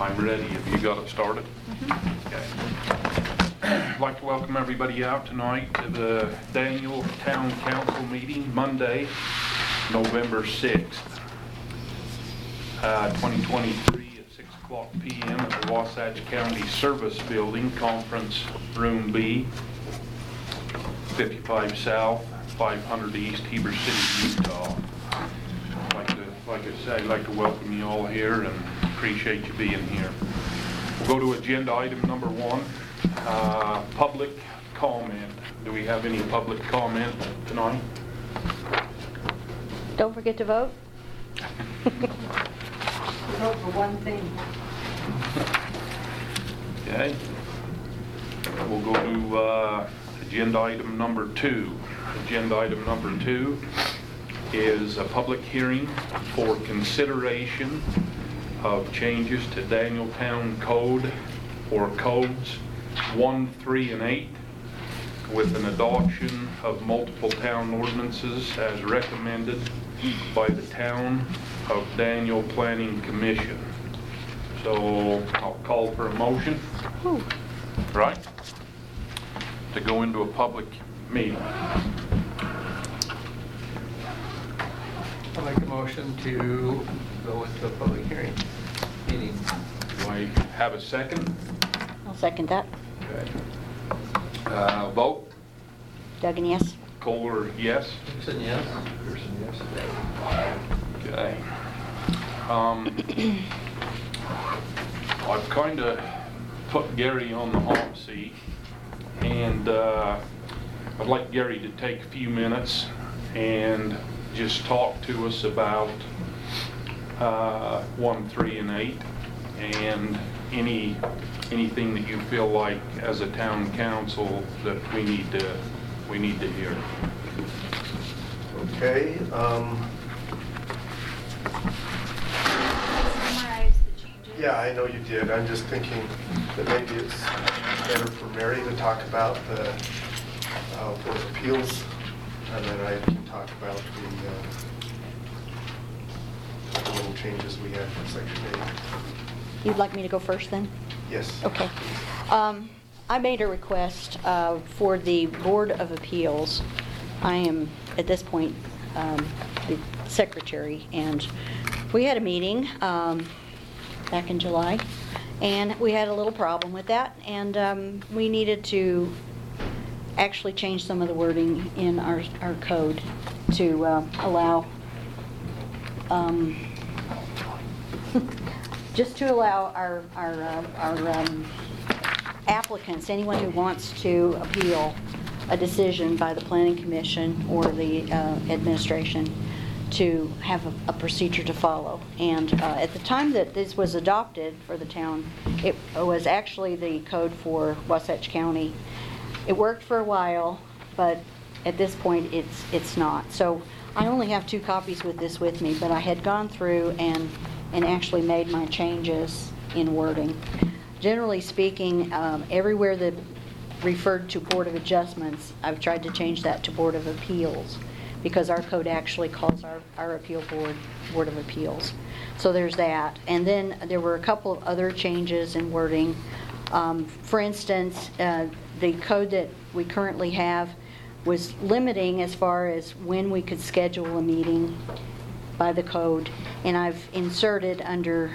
I'm ready. Have you got it started? Okay. I'd like to welcome everybody out tonight to the Daniel Town Council meeting, Monday, November 6th, 2023 at 6 o'clock p.m. at the Wasatch County Service Building, Conference Room B, 55 South, 500 East, Heber City, Utah. Like I said, I'd like to welcome you all here and appreciate you being here. We'll go to agenda item number 1, public comment. Do we have any public comment tonight? Don't forget to vote. Vote for one thing. Okay. We'll go to agenda item number 2. Agenda item number 2 is a public hearing for consideration of changes to Danieltown Code or codes 1, 3, and 8 with an adoption of multiple town ordinances as recommended by the Town of Daniel Planning Commission. So I'll call for a motion, right, to go into a public meeting. I'll make a motion to go into a public hearing meeting. Do I have a second? I'll second that. Okay. Vote. Duggan, yes? Kohler, yes. Dixon, yes. Pearson, yes. Okay. I've kind of put Gary on the hot seat, and I'd like Gary to take a few minutes and just talk to us about 1, 3, and 8, and anything that you feel like as a town council that we need to hear. Okay. Summarize the changes. Yeah, I know you did. I'm just thinking that maybe it's better for Mary to talk about the Board of Appeals, and then I can talk about the little changes we had for Section 8. You'd like me to go first then? Yes. Okay. I made a request for the Board of Appeals. I am, at this point, the secretary, and we had a meeting back in July, and we had a little problem with that, and we needed to actually change some of the wording in our code to allow just to allow our applicants, anyone who wants to appeal a decision by the Planning Commission or the administration, to have a procedure to follow. And at the time that this was adopted for the town, it was actually the code for Wasatch County. It worked for a while, but at this point it's not. So I only have 2 copies with me, but I had gone through and actually made my changes in wording. Generally speaking, everywhere that referred to Board of Adjustments, I've tried to change that to Board of Appeals, because our code actually calls our appeal Board of Appeals. So there's that. And then there were a couple of other changes in wording. For instance, the code that we currently have was limiting as far as when we could schedule a meeting by the code, and I've inserted under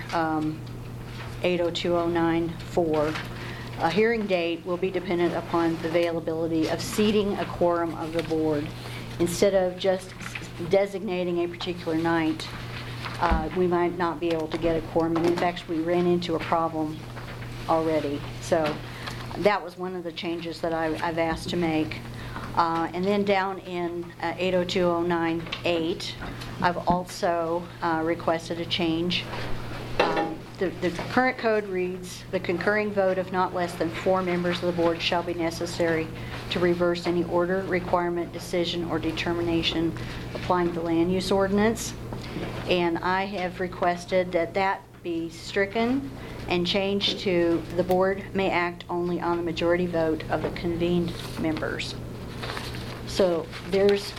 80209-4, a hearing date will be dependent upon the availability of seating a quorum of the board. Instead of just designating a particular night, we might not be able to get a quorum, and in fact we ran into a problem already. So that was one of the changes that I've asked to make. And then down in 80209-8, I've also requested a change. The current code reads, the concurring vote of not less than 4 members of the board shall be necessary to reverse any order, requirement, decision, or determination applying the land use ordinance. And I have requested that that be stricken and changed to the board may act only on the majority vote of the convened members. So there's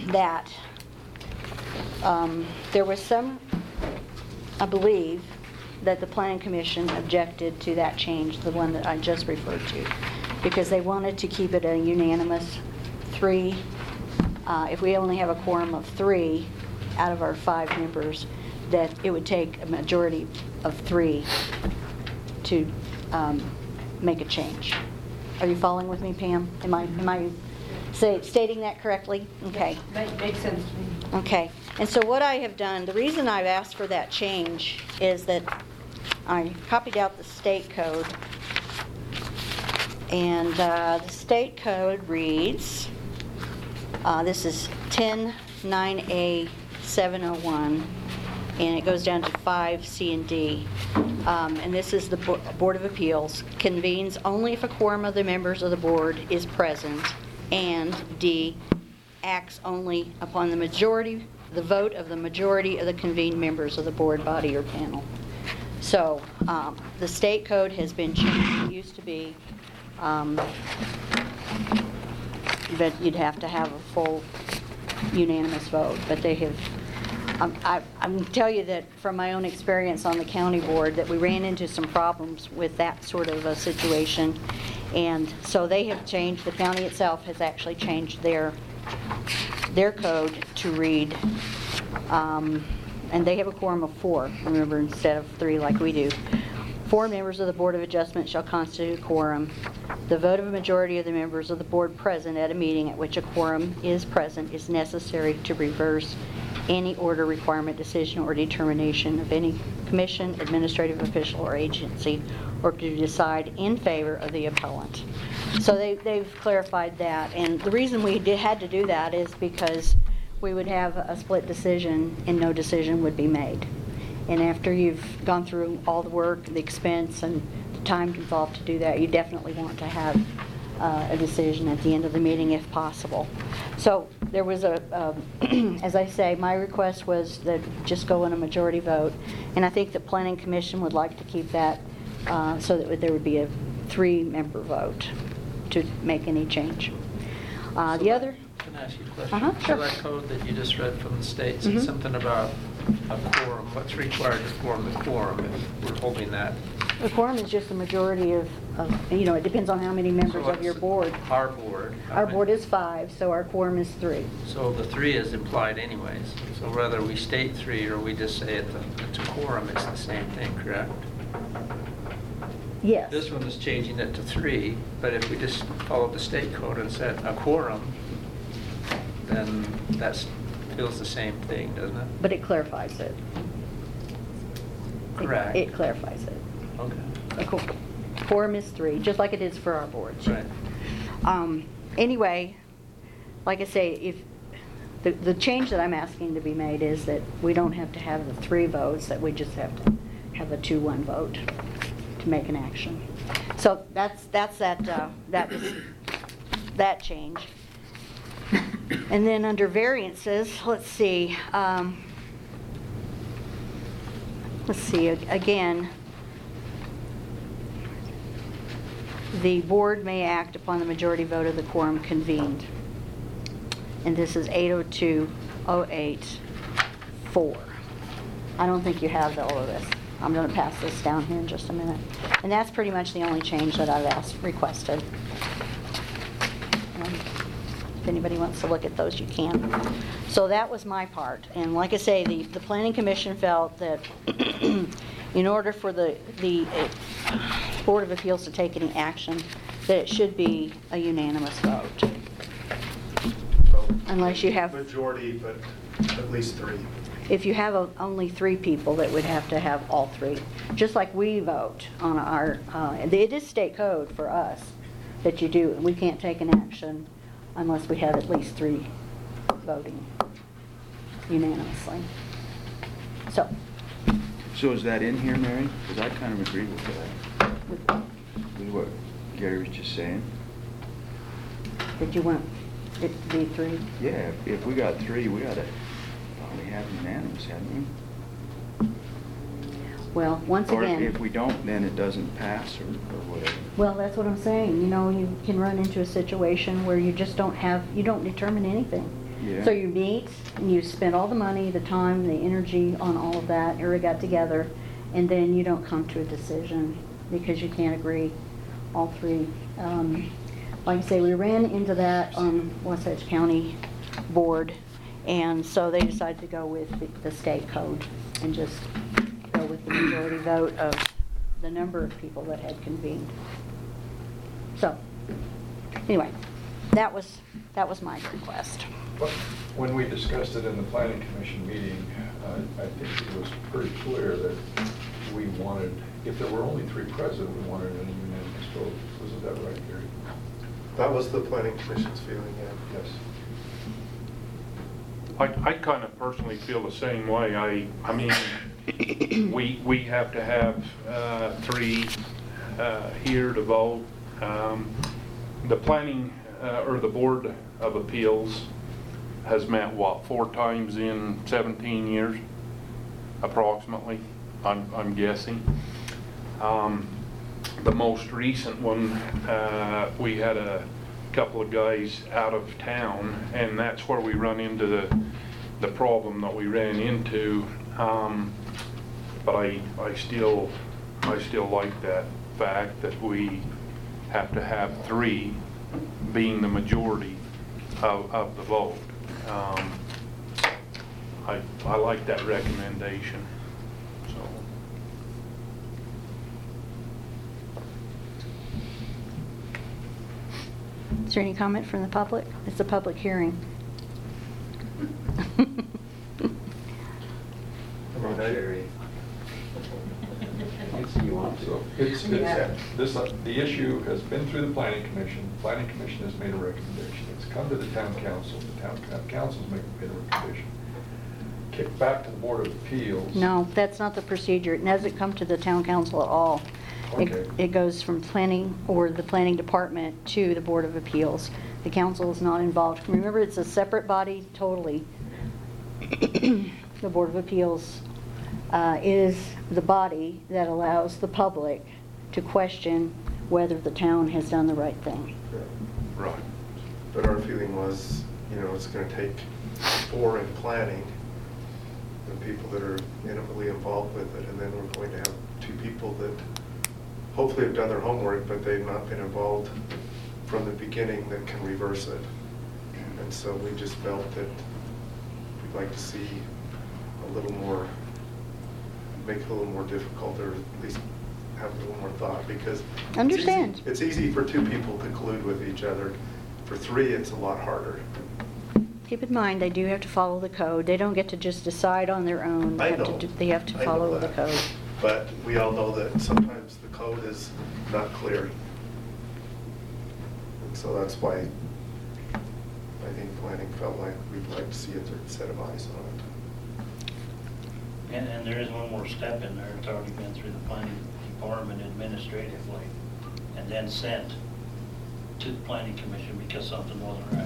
that. There was some, I believe, that the Planning Commission objected to that change, the one that I just referred to, because they wanted to keep it a unanimous 3. If we only have a quorum of 3 out of our 5 members, that it would take a majority of 3 to make a change. Are you following with me, Pam? Am I stating that correctly? Okay. Makes sense to me. Okay. And so what I have done, the reason I've asked for that change is that I copied out the state code. And the state code reads, this is 109A701, and it goes down to 5C and D. And this is the Board of Appeals convenes only if a quorum of the members of the board is present, and D, acts only upon the vote of the majority of the convened members of the board, body, or panel. So the state code has been changed. It used to be that you'd have to have a full unanimous vote, but they have. I'm going to tell you that from my own experience on the county board that we ran into some problems with that sort of a situation, and so they have changed. The county itself has actually changed their code to read, and they have a quorum of 4, remember, instead of 3 like we do. 4 members of the Board of Adjustment shall constitute a quorum. The vote of a majority of the members of the board present at a meeting at which a quorum is present is necessary to reverse any order, requirement, decision, or determination of any commission, administrative official, or agency, or to decide in favor of the appellant. So they've clarified that, and the reason we had to do that is because we would have a split decision and no decision would be made. And after you've gone through all the work, the expense, and the time involved to do that, you definitely want to have a decision at the end of the meeting if possible. So there was as I say, my request was that just go in a majority vote, and I think the Planning Commission would like to keep that so that there would be a 3-member vote to make any change. The other... Can I ask you a question? Sure. So that code that you just read from the state said Mhm. something about a quorum. What's required to form the quorum if we're holding that? The quorum is just a majority of it depends on how many members So of your it's board. Our board. how Our many? board is 5, so our quorum is 3. So the 3 is implied anyways. So whether we state 3 or we just say it's a quorum, it's the same thing, correct? Yes. This one is changing it to 3, but if we just followed the state code and said a quorum, then that feels the same thing, doesn't it? But it clarifies it. Correct. It clarifies it. Okay. A quorum is 3, just like it is for our boards. Right. Anyway, like I say, if the change that I'm asking to be made is that we don't have to have the 3 votes, that we just have to have a 2-1 vote to make an action. So that's that change. And then under variances, let's see, again, the board may act upon the majority vote of the quorum convened. And this is 80208-4. I don't think you have all of this. I'm going to pass this down here in just a minute. And that's pretty much the only change that I've requested. If anybody wants to look at those, you can. So that was my part. And like I say, the Planning Commission felt that in order for the Board of Appeals to take any action, that it should be a unanimous vote. Unless you have... Majority, but at least 3. If you have only 3 people, that would have to have all 3. Just like we vote on our... it is state code for us that you do. We can't take an action unless we have at least 3 voting unanimously. So is that in here, Mary? Because I kind of agree with that, with what Gary was just saying. did you want it to be 3? Yeah, if we got 3, we ought to probably have unanimous, hadn't Well, once we? Or again... if we don't, then it doesn't pass or whatever. Well, that's what I'm saying. You can run into a situation where you just don't determine anything. Yeah. So you meet, and you spend all the money, the time, the energy on all of that, everybody got together, and then you don't come to a decision because you can't agree, all three. Like I say, we ran into that on Wasatch County Board, and so they decided to go with the state code and just go with the majority vote of the number of people that had convened. So, anyway, that was my request. But when we discussed it in the planning commission meeting, I think it was pretty clear that we wanted, if there were only 3 present, we wanted a unanimous vote. Wasn't that right, Gary? That was the planning commission's feeling, yeah. Yes. I kind of personally feel the same way. I mean, we have to have 3 here to vote. The planning, or the Board of Appeals has met, what, 4 times in 17 years, approximately, I'm guessing. The most recent one, we had a couple of guys out of town, and that's where we run into the problem that we ran into. But I still like that fact that we have to have 3 being the majority of the vote. I like that recommendation, so. Is there any comment from the public? It's a public hearing. So the issue has been through the planning commission. The planning commission has made a recommendation. It's come to the town council. The town council's made a recommendation. Kick back to the Board of Appeals. No, that's not the procedure. It doesn't come to the town council at all. Okay. It goes from planning or the planning department to the Board of Appeals. The council is not involved. Remember, it's a separate body totally. The Board of Appeals is the body that allows the public to question whether the town has done the right thing. Right. But our feeling was, it's going to take 4 in planning, the people that are intimately involved with it, and then we're going to have 2 people that hopefully have done their homework, but they've not been involved from the beginning that can reverse it. And so we just felt that we'd like to see a little more, make it a little more difficult, or at least have a little more thought, because Understand. it's easy for 2 people to collude with each other. For 3, it's a lot harder. Keep in mind, they do have to follow the code. They don't get to just decide on their own. They I have to know. They have to I know follow the that. code. But we all know that sometimes the code is not clear. And so that's why I think planning felt like we'd like to see a third set of eyes on it. And there is one more step in there. It's already been through the planning department administratively and then sent to the planning commission because something wasn't right.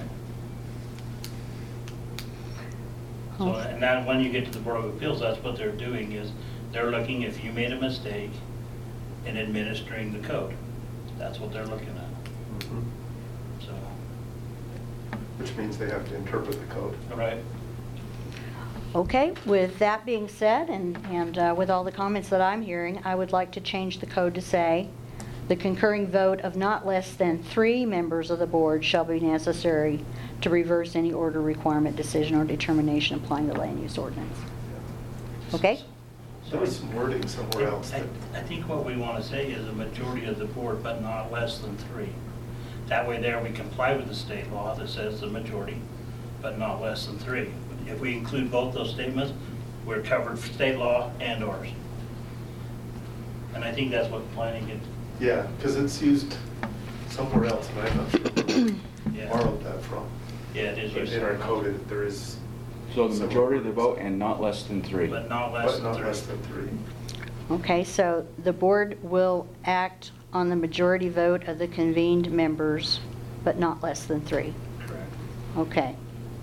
So, and now when you get to the Board of Appeals, that's what they're doing, is they're looking if you made a mistake in administering the code. That's what they're looking at. So, Which means they have to interpret the code. all right. Okay, with that being said, and with all the comments that I'm hearing, I would like to change the code to say, the concurring vote of not less than 3 members of the board shall be necessary to reverse any order, requirement, decision, or determination applying the land use ordinance. Okay? There was some wording somewhere else that, I think what we want to say is a majority of the board, but not less than 3. That way there we comply with the state law that says the majority, but not less than 3. If we include both those statements, we're covered for state law and ours. And I think that's what planning is. yeah, because it's used somewhere else, and I'm not sure where we Yeah. borrowed that from. Yeah, it is. But used. in our code, there is. So the majority of the vote and not less than 3. But not less But than not 3. less than 3. Okay, so the board will act on the majority vote of the convened members, but not less than 3. Correct. Okay.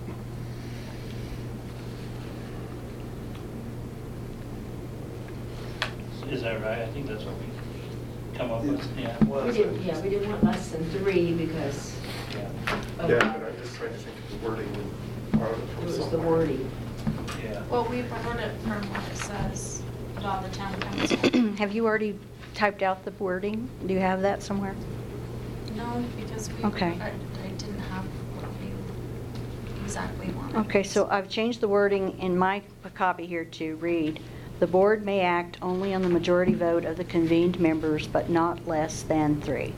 Is that right? I think that's what we come up with, yeah. We didn't want less than 3 because Yeah. of Yeah, but I'm just trying to think of the wording and borrowed it it from was the somewhere. wording. Yeah. Well, we borrowed it from what it says put all the town council. Have you already typed out the wording? Do you have that somewhere? No, because Okay. I didn't have what you exactly wanted. Okay, so I've changed the wording in my copy here to read, "The board may act only on the majority vote of the convened members, but not less than 3."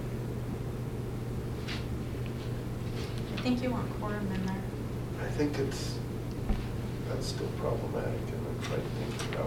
I think you want quorum in there. I think that's still problematic, and I'm trying to think about.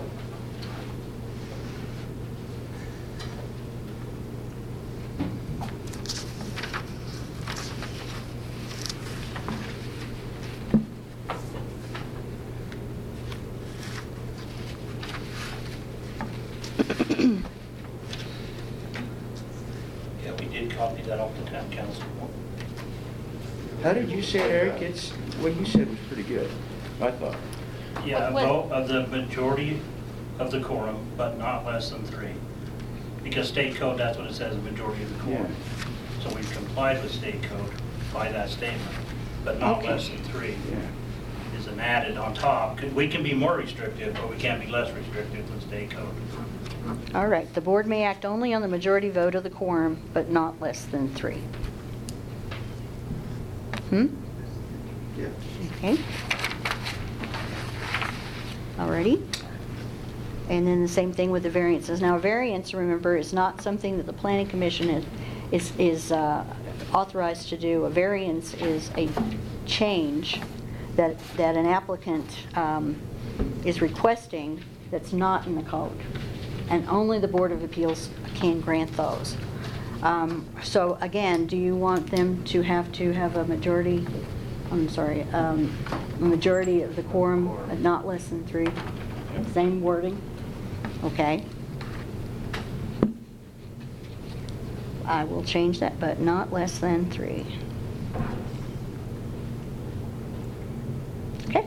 Yeah, we did copy that off the town council. How did you say it, Eric? It's, what you said was pretty good, I thought. Yeah, a What- vote of the majority of the quorum, but not less than 3. Because state code, that's what it says, a majority of the quorum. So we've complied with state code by that statement, but not Okay. less than 3 Yeah. is an added on top. We can be more restrictive, but we can't be less restrictive than state code. All right, "The board may act only on the majority vote of the quorum, but not less than 3." Yeah. Okay. Alrighty. And then the same thing with the variances. Now, a variance, remember, is not something that the planning commission is authorized to do. A variance is a change that an applicant is requesting that's not in the code. And only the Board of Appeals can grant those. So again, do you want them to have a majority, a majority of the quorum, but not less than 3? Same wording? Okay. I will change that, but not less than 3. Okay.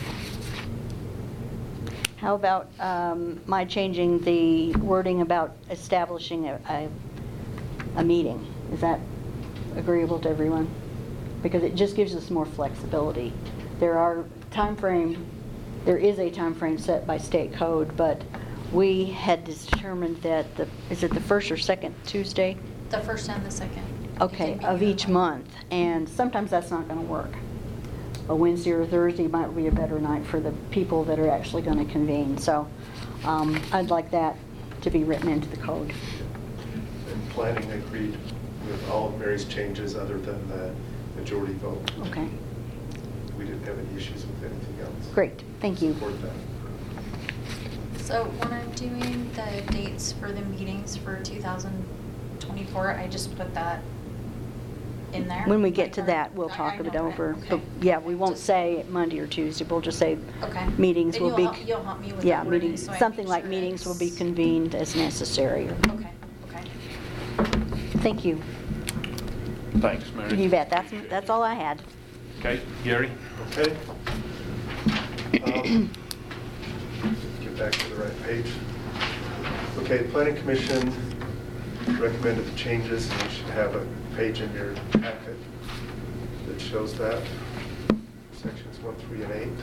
How about my changing the wording about establishing a meeting? Is that agreeable to everyone? Because it just gives us more flexibility. There is a time frame set by state code, but we had determined that is it the first or second Tuesday? The first and the second. It Okay, can be of either each one. month, and sometimes that's not going to work. A Wednesday or Thursday might be a better night for the people that are actually going to convene. So I'd like that to be written into the code. And planning agreed with all of Mary's changes other than the majority vote. Okay, We didn't have any issues with anything else. great, thank you. Support that. So when I'm doing the dates for the meetings for 2024, I just put that in there? When we get to Like, that, we'll I talk know it that, over. okay. But yeah, we won't Just- say Monday or Tuesday, we'll just say Okay. meetings And will be. you'll help me with Yeah, the wording, meetings, so I something make like sure meetings will be it's- convened as necessary. Okay, okay. Thank you. Thanks, Mary. You bet, that's all I had. Okay, Gary? Okay. Get back to the right page. Okay, the Planning Commission recommended the changes, and you should have a page in your packet that shows that. Sections 1, 3, and 8.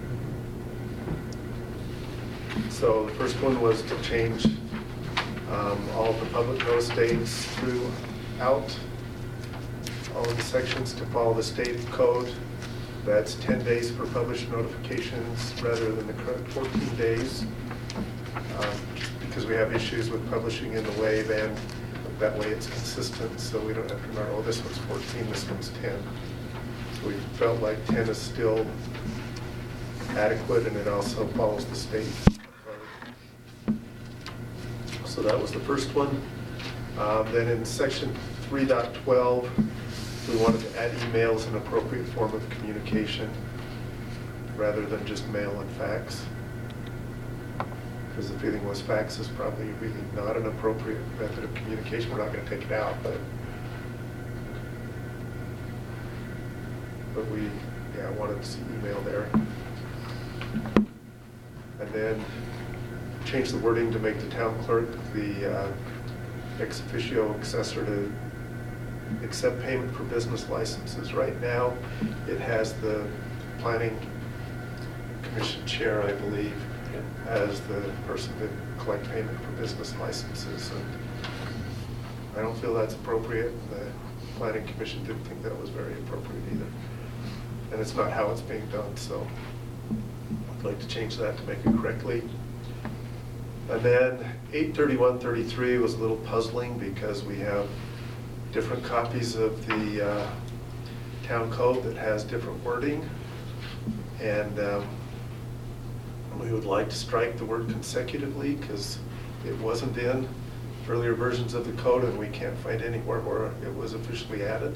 So the first one was to change all of the public notice dates throughout all of the sections to follow the state code. That's 10 days for published notifications rather than the current 14 days. Because we have issues with publishing in the wave, and that way it's consistent, so we don't have to remember, oh, this one's 14, this one's 10. So we felt like 10 is still adequate, and it also follows the state code. So that was the first one. Then in section 3.12, we wanted to add emails an appropriate form of communication rather than just mail and fax. Because the feeling was fax is probably really not an appropriate method of communication. We're not going to take it out, but we, yeah, wanted to see email there. And then change the wording to make the town clerk the ex officio accessor to accept payment for business licenses. Right now, it has the planning commission chair, I believe, as the person that collect payment for business licenses. And I don't feel that's appropriate. The planning commission didn't think that was very appropriate either. And it's not how it's being done, so I'd like to change that to make it correctly. And then 83133 was a little puzzling because we have different copies of the town code that has different wording. And we would like to strike the word consecutively because it wasn't in earlier versions of the code and we can't find anywhere where it was officially added.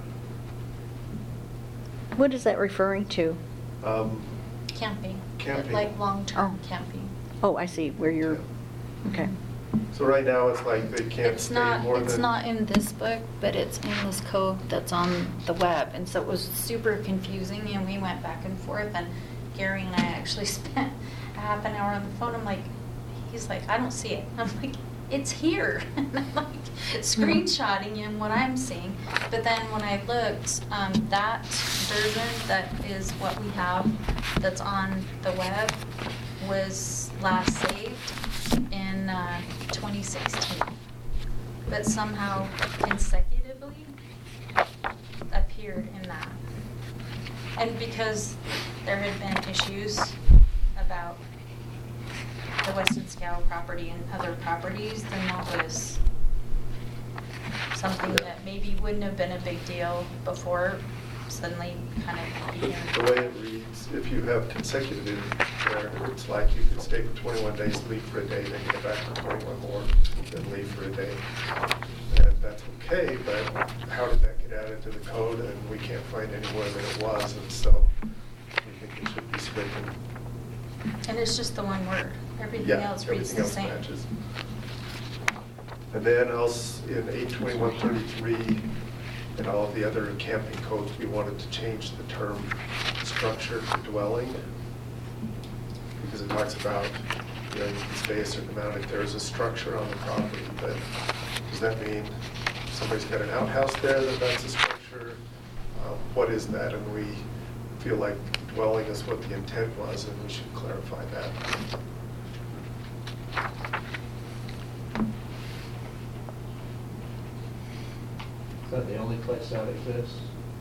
What is that referring to? Camping. Camping. Like long-term Oh. camping. Oh, I see, where you're, okay. So right now, it's like they can't It's stay not, more than... it's not in this book, but it's in this code that's on the web. And so it was super confusing and we went back and forth and Gary and I actually spent a half an hour on the phone. I'm like, he's like, I don't see it. I'm like, it's here. And I'm like screenshotting him what I'm seeing. But then when I looked, that version that is what we have that's on the web was last saved in 2016. But somehow consecutively appeared in that. And because there had been issues about the Weston Scow property and other properties, then that was something that maybe wouldn't have been a big deal before, suddenly kind of became. The way it reads, if you have consecutive in there, it's like you could stay for 21 days, leave for a day, then get back for 21 more, then leave for a day. And that's okay, but how did that get added to the code? And we can't find anywhere that it was, and so we think it should be stricken. And it's just the one word. Everything Yeah, else reads everything the else same. matches. And then else in 82133 and all of the other camping codes, we wanted to change the term structure to dwelling, because it talks about, you know, you can stay a certain amount if there's a structure on the property. But does that mean somebody's got an outhouse there that's a structure? What is that? And we feel like dwelling is what the intent was, and we should clarify that. Is that the only place that exists?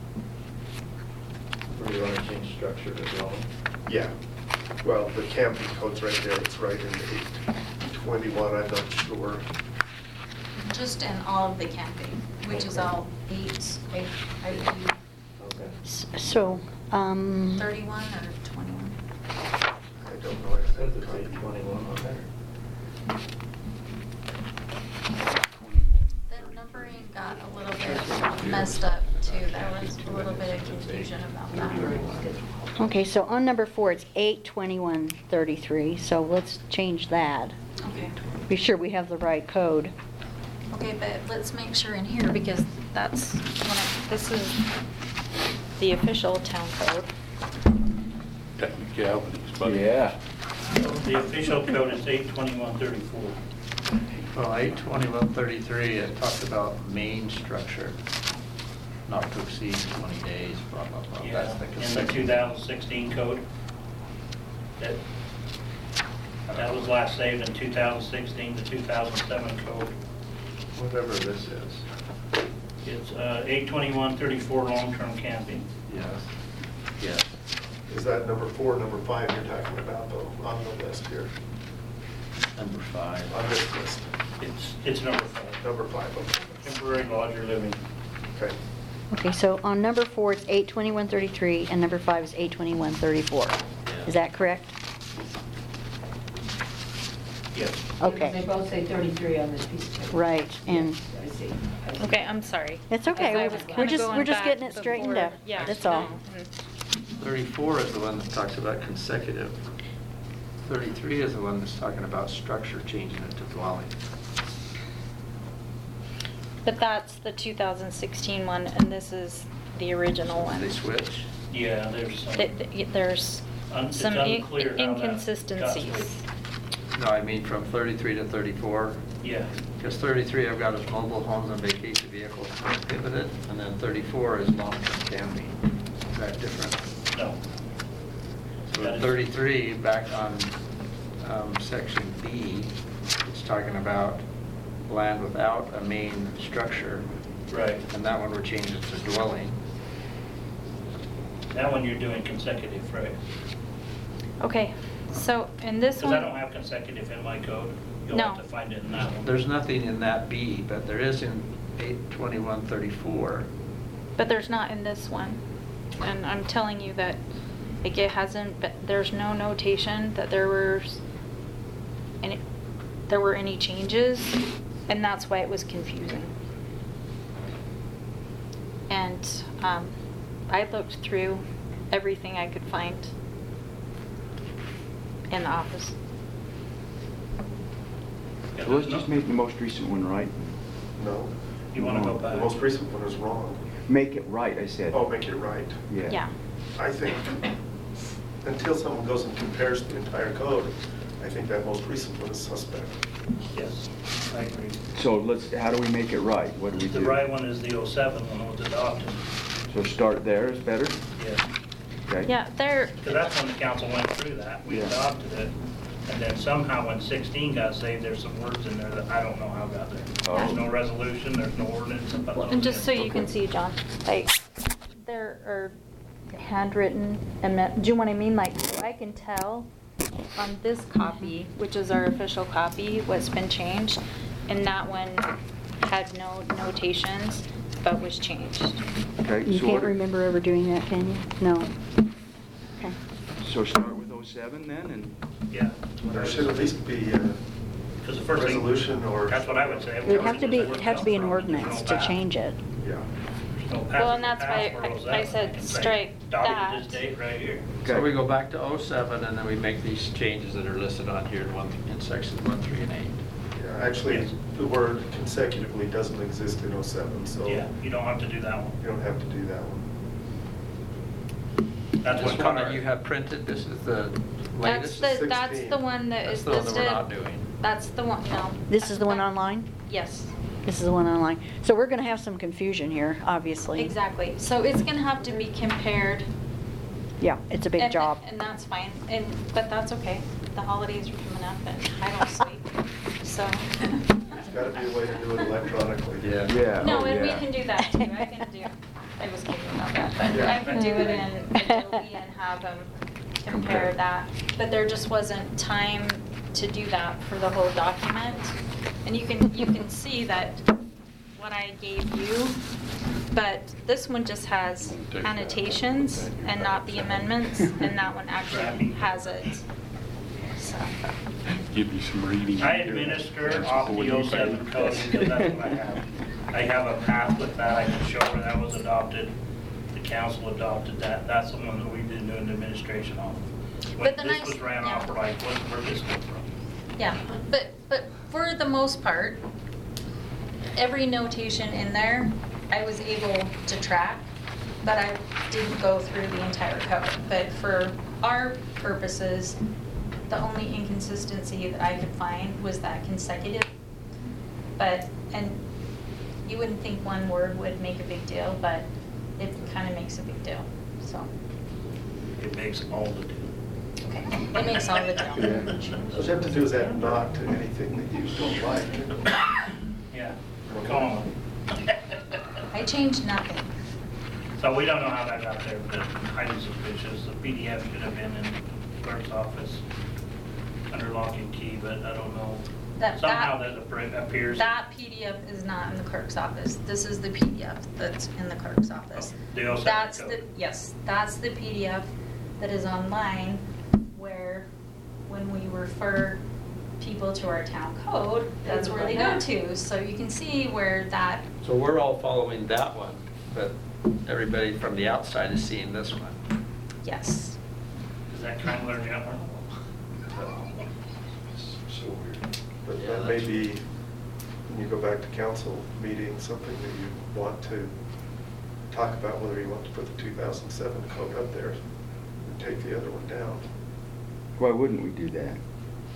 Where you want to change structure to dwelling? Yeah. Well, the camping code's right there. It's right in 821. I'm not sure. Just in all of the camping, which is all 8, I believe, Okay. So, 31 or 21. I don't know. I Says haven't it's copied. 821 on there. The numbering got a little bit messed up too. There was a little bit of confusion about that. okay, so on number 4, it's 82133, so let's change that. Okay. Be sure we have the right code. Okay, but let's make sure in here because that's this is the official town code. Technicalities, but. Yeah. The official code is 82134. Well, 82133, it talks about main structure, not to exceed 20 days, blah, blah, blah. Yeah, That's the in the consecutive. 2016 code. That was last saved in 2016, the 2007 code. Whatever this is. It's 82134 long-term camping. Yes. Yes. Is that number 4, number 5 you're talking about, though, on the list here? Number 5. On this list? It's number 5. Number 5, okay. Temporary lodger living. Okay. Okay, so on number 4, it's 82133, and number 5 is 82134. Is that correct? Yes. Okay. They both say 33 on this piece of paper. Right, and Yes, I see. I see. Okay, I'm sorry. it's okay. As I We're was we're kinda just, going we're just back getting it straightened before- out. Yeah, That's all. no, and- 34 is the one that talks about consecutive. 33 is the one that's talking about structure, changing it to dwelling. But that's the 2016 one, and this is the original one. They switch? Yeah, there's some. There's It's some unclear how that got inconsistencies. switched. No, I mean from 33 to 34. Yeah. Because 33 I've got as mobile homes and vacation vehicles prohibited, and then 34 is long-term camping. Is that different? No. So That is- 33, back on section B, it's talking about land without a main structure. Right. And that one we're changing to dwelling. That one you're doing consecutive, right? Okay, so in this Because one. I don't have consecutive in my code. You'll No. have to find it in that one. There's nothing in that B, but there is in 82134. But there's not in this one. And I'm telling you that like, it hasn't, there's no notation that there were any changes, and that's why it was confusing. And I looked through everything I could find in the office. Yeah, So let's there's just no- make the most recent one right. No, You want to go the back? most recent one is wrong. Make it right, I said. Oh, make it right. Yeah. I think until someone goes and compares the entire code, I think that most recent one is suspect. Yes, I agree. So how do we make it right? What do we do? The right one is the 07 when it was adopted. So start there is better? Yeah. Okay. Yeah, there, Because that's when the council went through that. We Yeah. adopted it. And then somehow when 16 got saved, there's some words in there that I don't know how got there. Oh. There's no resolution, there's no ordinance about those. and just so you things. can see, John, like, there are handwritten, do you know what I mean? Like, so I can tell on this copy, which is our official copy, what's been changed, and that one had no notations, but was changed. Okay. You so can't what- remember ever doing that, can you? No. Okay. So start with 07 then, and Yeah. There should at least be Because the first thing. resolution or- That's what I would say. It would have to be, Where's it'd have to be an from? There's no ordinance to path. change it. Yeah. There's no path. Well, and that's why Path where I those said at, can say, strike adopted that. this date right here. So Okay. we go back to 07 and then we make these changes that are listed on here in sections 1, 3, and 8. Yeah, actually, Yes. the word consecutively doesn't exist in 07, so Yeah, you don't have to do that one. you don't have to do that one. That's This what one that color. you have printed, this is the That's latest? the one that That's is the one that listed. we're not doing. That's the one, no. This is the one online? Yes. This is the one online. So we're going to have some confusion here, obviously. Exactly. So it's gonna have to be compared. Yeah, it's a big and- job. And that's fine, but that's okay. The holidays are coming up and I don't sleep, so. There's got to be a way to do it electronically. Yeah. yeah. No, oh, and we yeah. can do that too. I was kidding about that, but Yeah. I can do it in Adobe and have them compare that. But there just wasn't time to do that for the whole document. And you can see that what I gave you, but this one just has annotations and not the amendments, and that one actually has it. So, Give you some reading. I administer off the 07 code because that's what I have. I have a path with that. I can show where that was adopted. The council adopted that. That's the one that we've been doing administration on. When But the this nice- was ran yeah. off, we're like, where'd this come from? yeah, but for the most part, every notation in there, I was able to track, but I didn't go through the entire code. But for our purposes, the only inconsistency that I could find was that consecutive. But, and you wouldn't think one word would make a big deal, but it kind of makes a big deal, so, It makes all the difference. okay. It makes all the deal. Yeah. All you have to do is add not to anything that you don't like. Yeah, call them. I changed nothing. So we don't know how that got there, but highly suspicious. The PDF should have been in the clerk's office under lock and key, but I don't know. Somehow that appears. That PDF is not in the clerk's office. This is the PDF that's in the clerk's office. The 07 That's code. the, yes, that's the PDF that is online where, when we refer people to our town code, that's where they go to. So you can see where that, So we're all following that one, but everybody from the outside is seeing this one. yes. Is that kind of learning out? So weird. But Yeah, that may that's- be, when you go back to council meeting, something that you want to talk about, whether you want to put the 2007 code up there and take the other one down. Why wouldn't we do that?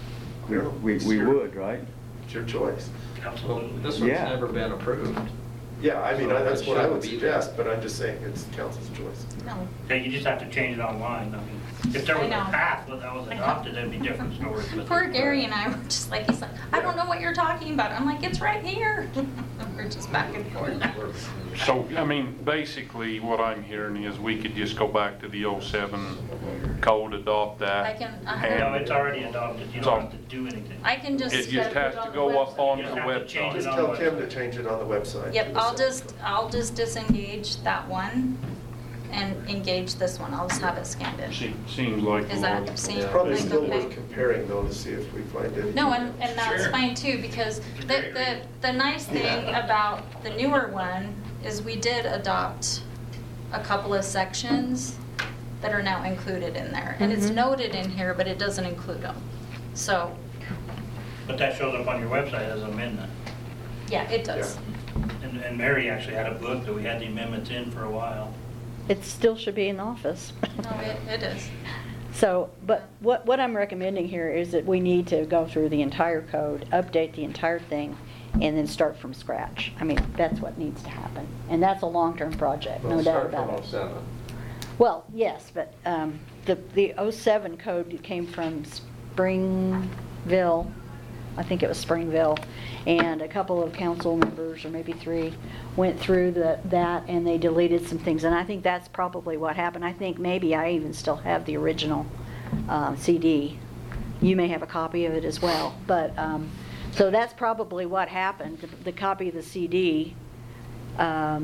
Well, We it's your- would, right? It's your choice. Well, Absolutely. this one's Yeah. never been approved. Yeah, I mean, So that's it what I shouldn't would be there. suggest, but I'm just saying it's council's choice. No. Yeah, you just have to change it online. I mean, if there was I a know. path that was adopted, that'd be different stories. but- Poor Gary and I were just like, he's like, I don't know what you're talking about. I'm like, it's right here. We're just back and forth. So, I mean, basically, what I'm hearing is we could just go back to the '07 code, adopt that. I can- and No, it's already adopted. You don't have to do anything. I can just. It just has to go up on the You just have to change website. it Just on tell the Kim to website. change it on the website. Yep, I'll just disengage that one and engage this one. I'll just have it scanned in. Seems like. Is that seem It's probably like still okay? worth comparing though to see if we find anything. No, and that's Sure. fine too, because the nice thing about the newer one is we did adopt a couple of sections that are now included in there. And it's Mhm. noted in here, but it doesn't include them. So, But that shows up on your website as an amendment. yeah, it does. And Mary actually had a book that we had the amendments in for a while. It still should be in the office. No, it is. So, but what I'm recommending here is that we need to go through the entire code, update the entire thing, and then start from scratch. I mean, that's what needs to happen. And that's a long-term project, no Well, doubt start about from it. 07. Well, yes, but the '07 code came from Springville, I think it was Springville, and a couple of council members, or maybe 3, went through that and they deleted some things. And I think that's probably what happened. I think maybe I even still have the original CD. You may have a copy of it as well. But, so that's probably what happened. The copy of the CD, I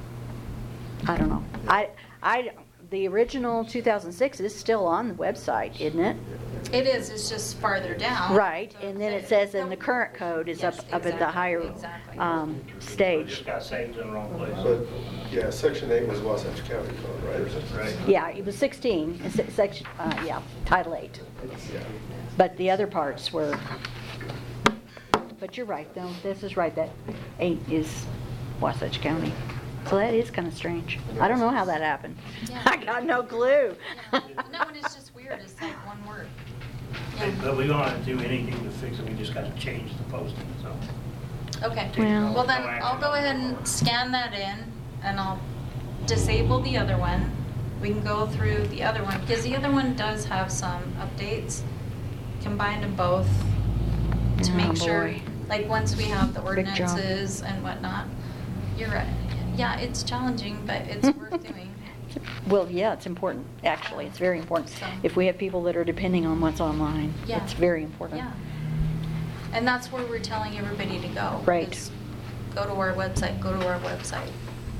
don't know. The original 2006 is still on the website, isn't it? It is, it's just farther down. Right, and then it says in the current code is up Yes, at the exactly, higher exactly. It stage. just got saved in the wrong place. But, yeah, section 8 was Wasatch County code, right? Right. Yeah, it was 16, section, yeah, Title 8. Yeah. But the other parts were, but you're right, though, this is right, that 8 is Wasatch County. So that is kind of strange. I don't know how that happened. Yeah. I got no clue. Yeah. No, and it's just weird, it's like one word. Hey, Yeah. But we don't have to do anything to fix it, we just gotta change the posting, so. Okay, Well- well then, I'll go ahead and scan that in, and I'll disable the other one. We can go through the other one, because the other one does have some updates. Combine them both to Oh, make sure, boy. like, once we have the Big job. ordinances and whatnot. You're right, yeah, it's challenging, but it's worth doing. Well, yeah, it's important, actually, it's very important. So- If we have people that are depending on what's online, Yeah. it's very important. Yeah. And that's where we're telling everybody to go. Right. is Go to our website, go to our website.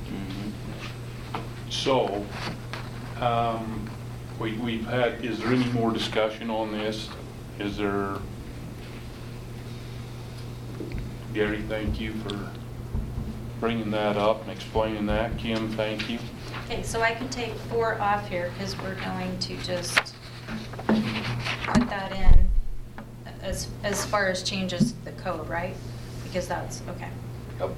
So, we've had, is there any more discussion on this? Is there, Gary, thank you for bringing that up and explaining that. Kim, thank you. Okay, so I can take 4 off here because we're going to just put that in as far as changes to the code, right? Because that's, okay. Yep.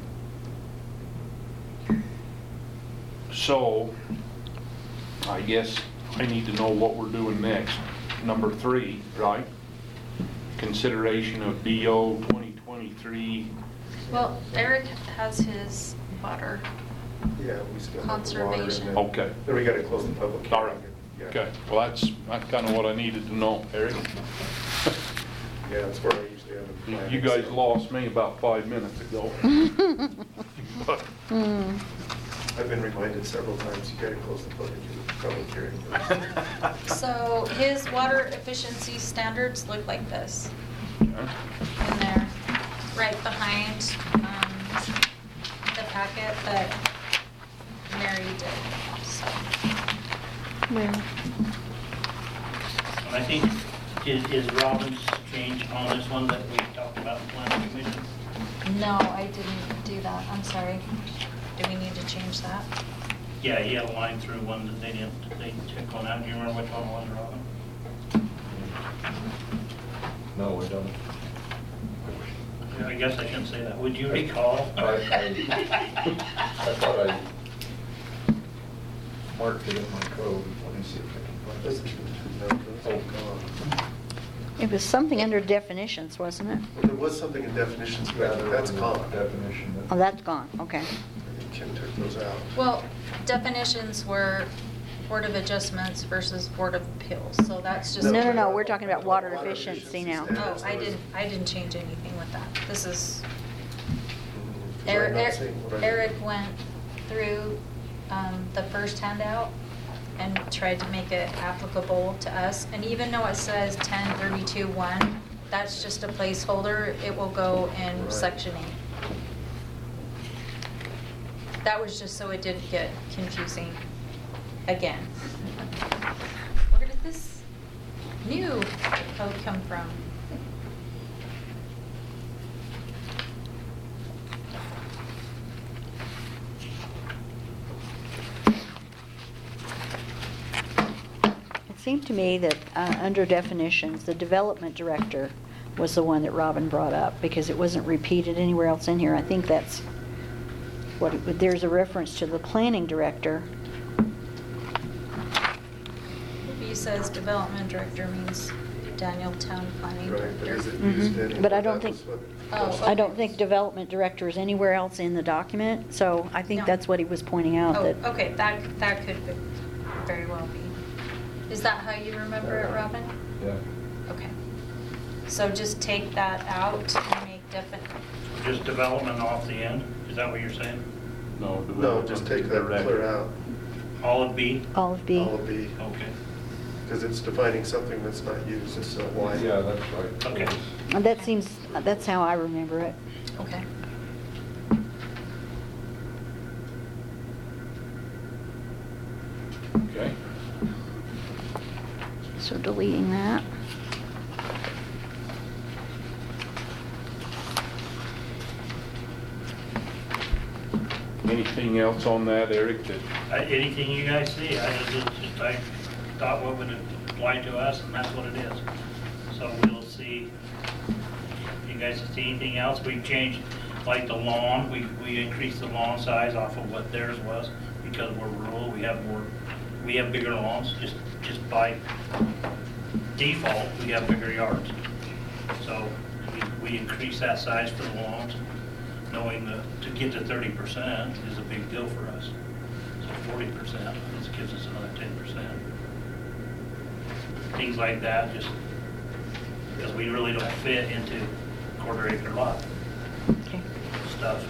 So, I guess I need to know what we're doing next. Number 3, right? Consideration of BO 2023. Well, Eric has his water. Yeah, we still have the water. and Conservation. then- Okay. Then we gotta close the public hearing. All right. Yeah. Okay, well, that's kind of what I needed to know, Eric. Yeah, that's where I usually have the planning. You guys so- lost me about 5 minutes ago. But I've been reminded several times, you gotta close the public hearing first. So his water efficiency standards look like this Okay. in there, right behind the packet that Mary did, so. Well, And I think, is Robin's change on this one that we talked about in planning commission? No, I didn't do that, I'm sorry. Do we need to change that? Yeah, he had a line through one that they took one out. Do you remember which one it was, Robin? No, we don't. I guess I shouldn't say that. Would you recall? I thought I marked it in my code. Let me see if I This can is- find it. no, it's gone. it was something under definitions, wasn't it? There was something in definitions, Yeah, but there that's was a gone. definition. Oh, that's gone, okay. Kim took those out. Well, definitions were Board of Adjustments versus Board of Appeals, so that's just. No, we're talking about water efficiency now. Oh, I didn't change anything with that. This is, Was I not saying what I- Eric went through the first handout and tried to make it applicable to us. And even though it says 1032-1, that's just a placeholder. It will go in Right. section 8. That was just so it didn't get confusing again. Where did this new code come from? It seemed to me that under definitions, the development director was the one that Robin brought up because it wasn't repeated anywhere else in here. I think that's what, there's a reference to the planning director. He says development director means Daniel Town Planning Right, but Director. is it used Mhm. anywhere? But I don't That think- was what- Oh, I don't okay. think development director is anywhere else in the document, so I think No. that's what he was pointing out. Oh, that okay, that could very well be. Is that how you remember it, Robin? Yeah. Okay. So just take that out and make definite, Just development off the end, is that what you're saying? No. No, just take that clear out, All of B? All of B. all of B, Okay. because it's defining something that's not used, it's why. Yeah, that's right. Okay. And that seems, that's how I remember it. okay. Okay. So deleting that. Anything else on that, Eric, that, Anything you guys see, I thought what would apply to us, and that's what it is. So we'll see. If you guys see anything else, we've changed, like the lawn, we increased the lawn size off of what theirs was, because we're rural, we have bigger lawns, just by default, we have bigger yards. So we increased that size for the lawns, knowing that to get to 30% is a big deal for us. So 40%, this gives us another 10%. Things like that, just because we really don't fit into quarter-acre lot Okay. stuff.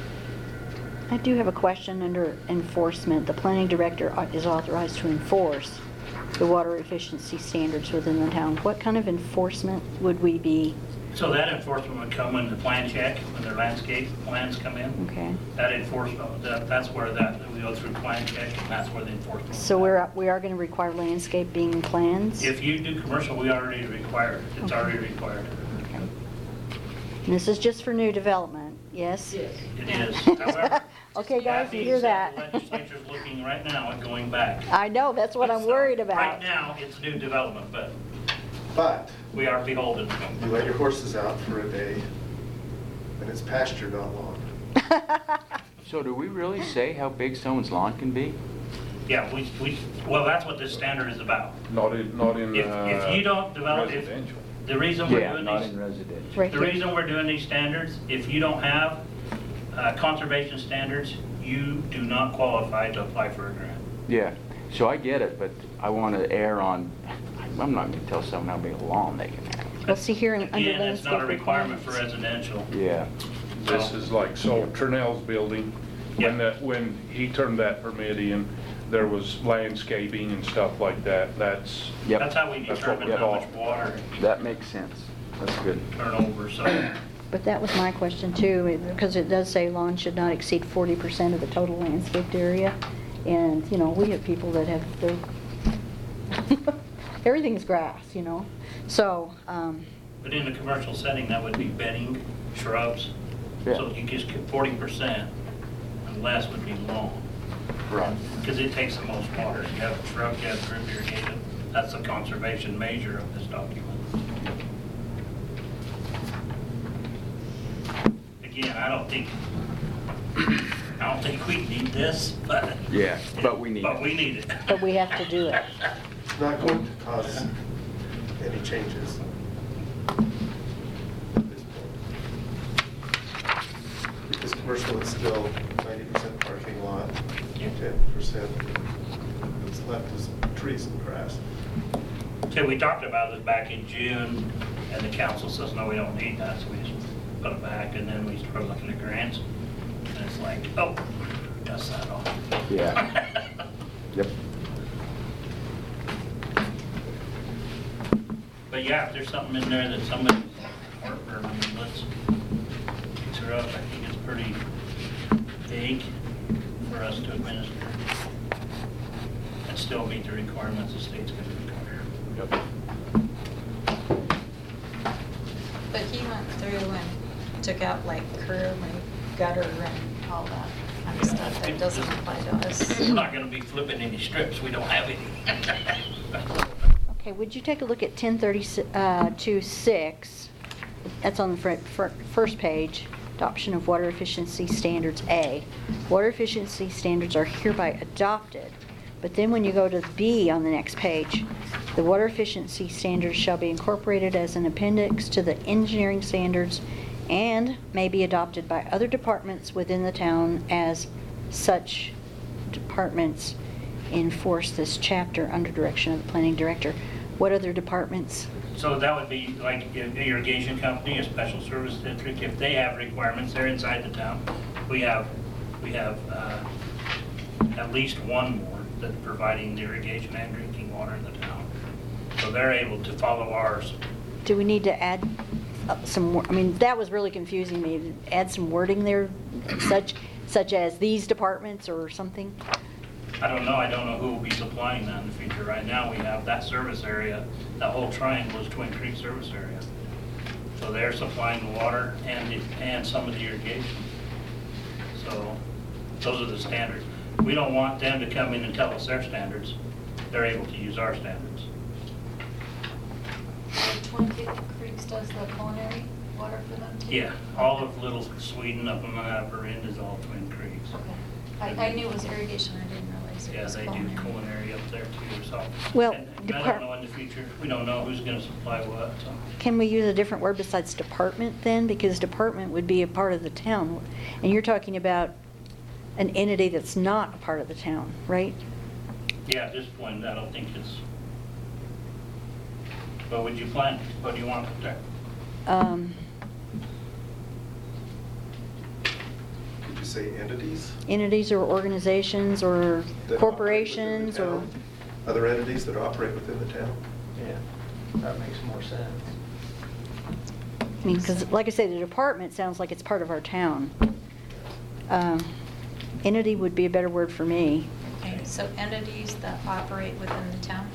I do have a question under enforcement. The planning director is authorized to enforce the water efficiency standards within the town. What kind of enforcement would we be? So that enforcement would come when the plan check, when their landscape plans come in. Okay. That enforcement, that's where we go through plan check, and that's where the enforcement. So will come. we are going to require landscaping plans? If you do commercial, we already require it. It's Okay. already required. Okay. And this is just for new development, yes? It is. However. Okay, guys, that you being hear said, that? The legislature's looking right now at going back. I know, that's what I'm So, worried about. Right now, it's new development, but But we are beholden to them. you let your horses out for a day, and it's pasture, not lawn. So do we really say how big someone's lawn can be? Yeah, well, that's what this standard is about. not in If you don't develop, residential? the reason we're Yeah, doing not these, in residential. Right the here. reason we're doing these standards, if you don't have conservation standards, you do not qualify to apply for a grant. Yeah, so I get it, but I want to err on, I'm not going to tell someone how big a lawn they can have. Well, see here under Again, it's not a landscape requirement for requirements. residential. Yeah. This is like, so Turnell's building, when he turned that permit in, there was landscaping and stuff like that. That's, Yep. That's how we That's what determine we how call- much water That makes sense. That's good. turnover, so. But that was my question too, because it does say lawn should not exceed 40% of the total landscaped area. And, you know, we have people that have their, everything's grass, you know? So, But in a commercial setting, that would be bedding, shrubs. Yeah. So you just get 40%, and less would be lawn. Right. Because it takes the most water. You have shrubs, you have drip irrigation. That's the conservation measure of this document. Again, I don't think we need this, but. Yeah, but we need But it. we need it. but we have to do it. It's not going to cause any changes. at this point. Because commercial, it's still 90% parking lot, Yeah. 10%. What's left is trees and grass. Okay, we talked about this back in June, and the council says, no, we don't need that, so we just put it back, and then we started looking at grants, and it's like, oh, dust that off. Yeah. Yep. But yeah, if there's something in there that somebody's heartburn, I mean, let's consider up. I think it's pretty vague for us to administer and still meet the requirements the state's going to require. Yep. But he went through and took out like curb and gutter and all that kind of stuff that doesn't apply to us. We're not going to be flipping any strips. We don't have any. Okay, would you take a look at 1032-6? That's on the first page, adoption of water efficiency standards A. Water efficiency standards are hereby adopted, but then when you go to B on the next page, the water efficiency standards shall be incorporated as an appendix to the engineering standards and may be adopted by other departments within the town as such departments enforce this chapter under direction of the planning director. What other departments? So that would be like an irrigation company, a special service district. If they have requirements, they're inside the town. We have at least one more that's providing the irrigation and drinking water in the town. So they're able to follow ours. Do we need to add some more? I mean, that was really confusing me. Add some wording there, such as these departments or something? I don't know who will be supplying that in the future. Right now, we have that service area, that whole triangle is Twin Creek service area. So they're supplying the water and some of the irrigation. So those are the standards. We don't want them to come in and tell us their standards. They're able to use our standards. Twin Creeks does the culinary water for them too? Yeah, all of Little Sweden up on the upper end is all Twin Creeks. Okay. I knew it was irrigation, I didn't realize it Yeah, was they do culinary. culinary up there too, so. Well, And I don't know in the future, we don't know who's gonna supply what, so. Can we use a different word besides department then? Because department would be a part of the town. And you're talking about an entity that's not a part of the town, right? Yeah, at this point, I don't think it's, what would you plan, what do you want up there? Did you say entities? Entities or organizations or that operate corporations within the or? town? Other entities that operate within the town? Yeah, that makes more sense. I mean, because like I say, the department sounds like it's part of our town. Entity would be a better word for me. Okay, so entities that operate within the town?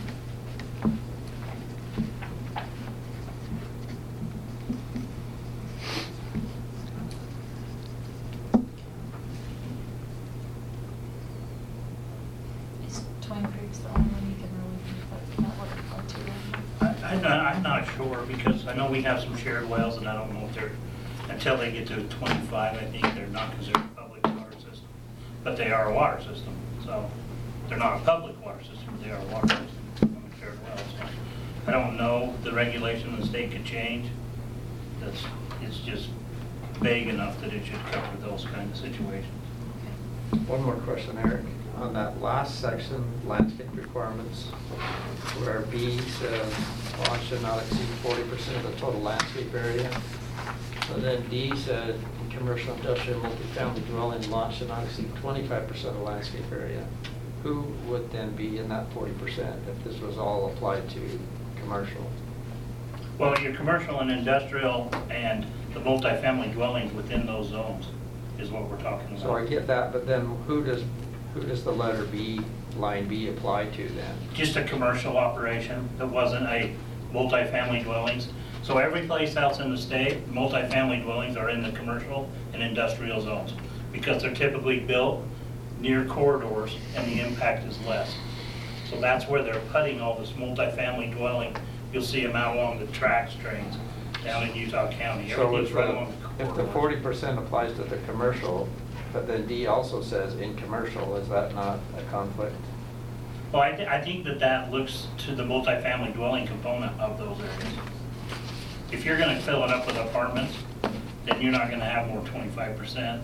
Is Twin Creeks the only one you can really put that water to right now? I'm not sure, because I know we have some shared wells, and I don't know if they're, until they get to 25, I think they're not considered a public water system. But they are a water system, so they're not a public water system, but they are a water system on the shared wells. So I don't know, the regulation in the state could change. It's just vague enough that it should cover those kind of situations. One more question, Eric. On that last section, landscape requirements, where B says lot should not exceed 40% of the total landscape area. So then D said, commercial, industrial, multifamily dwelling lot should not exceed 25% of the landscape area. Who would then be in that 40% if this was all applied to commercial? Well, your commercial and industrial and the multifamily dwellings within those zones is what we're talking about. So I get that, but then who does the letter B, line B apply to then? Just a commercial operation that wasn't a multifamily dwellings. So every place else in the state, multifamily dwellings are in the commercial and industrial zones because they're typically built near corridors and the impact is less. So that's where they're putting all this multifamily dwelling. You'll see them out along the track trains down in Utah County. So Everything's right along the if the corridor. 40% applies to the commercial, but then D also says in commercial, is that not a conflict? Well, I think that looks to the multifamily dwelling component of those areas. If you're gonna fill it up with apartments, then you're not gonna have more 25%.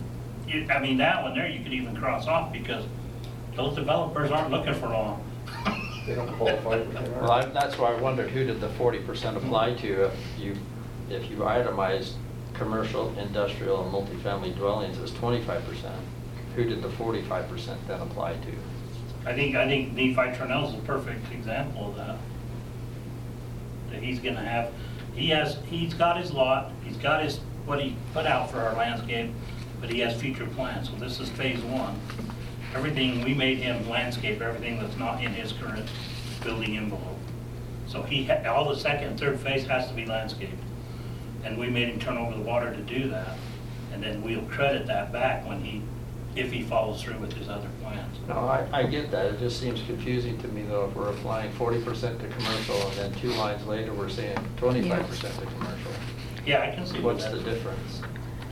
I mean, that one there, you could even cross off because those developers aren't looking for long. They don't qualify. Well, that's why I wondered, who did the 40% apply to? If you itemized commercial, industrial, and multifamily dwellings as 25%, who did the 45% then apply to? I think Nephi Trunell's a perfect example of that. That he's gonna have, he's got his lot, he's got his, what he put out for our landscape, but he has future plans, so this is phase one. Everything, we made him landscape, everything that's not in his current building envelope. So all the second and third phase has to be landscaped. And we made him turn over the water to do that. And then we'll credit that back if he follows through with his other plans. No, I get that. It just seems confusing to me, though, if we're applying 40% to commercial, and then 2 lines later, we're saying 25% to commercial. Yeah, I can see what What's that the is. difference?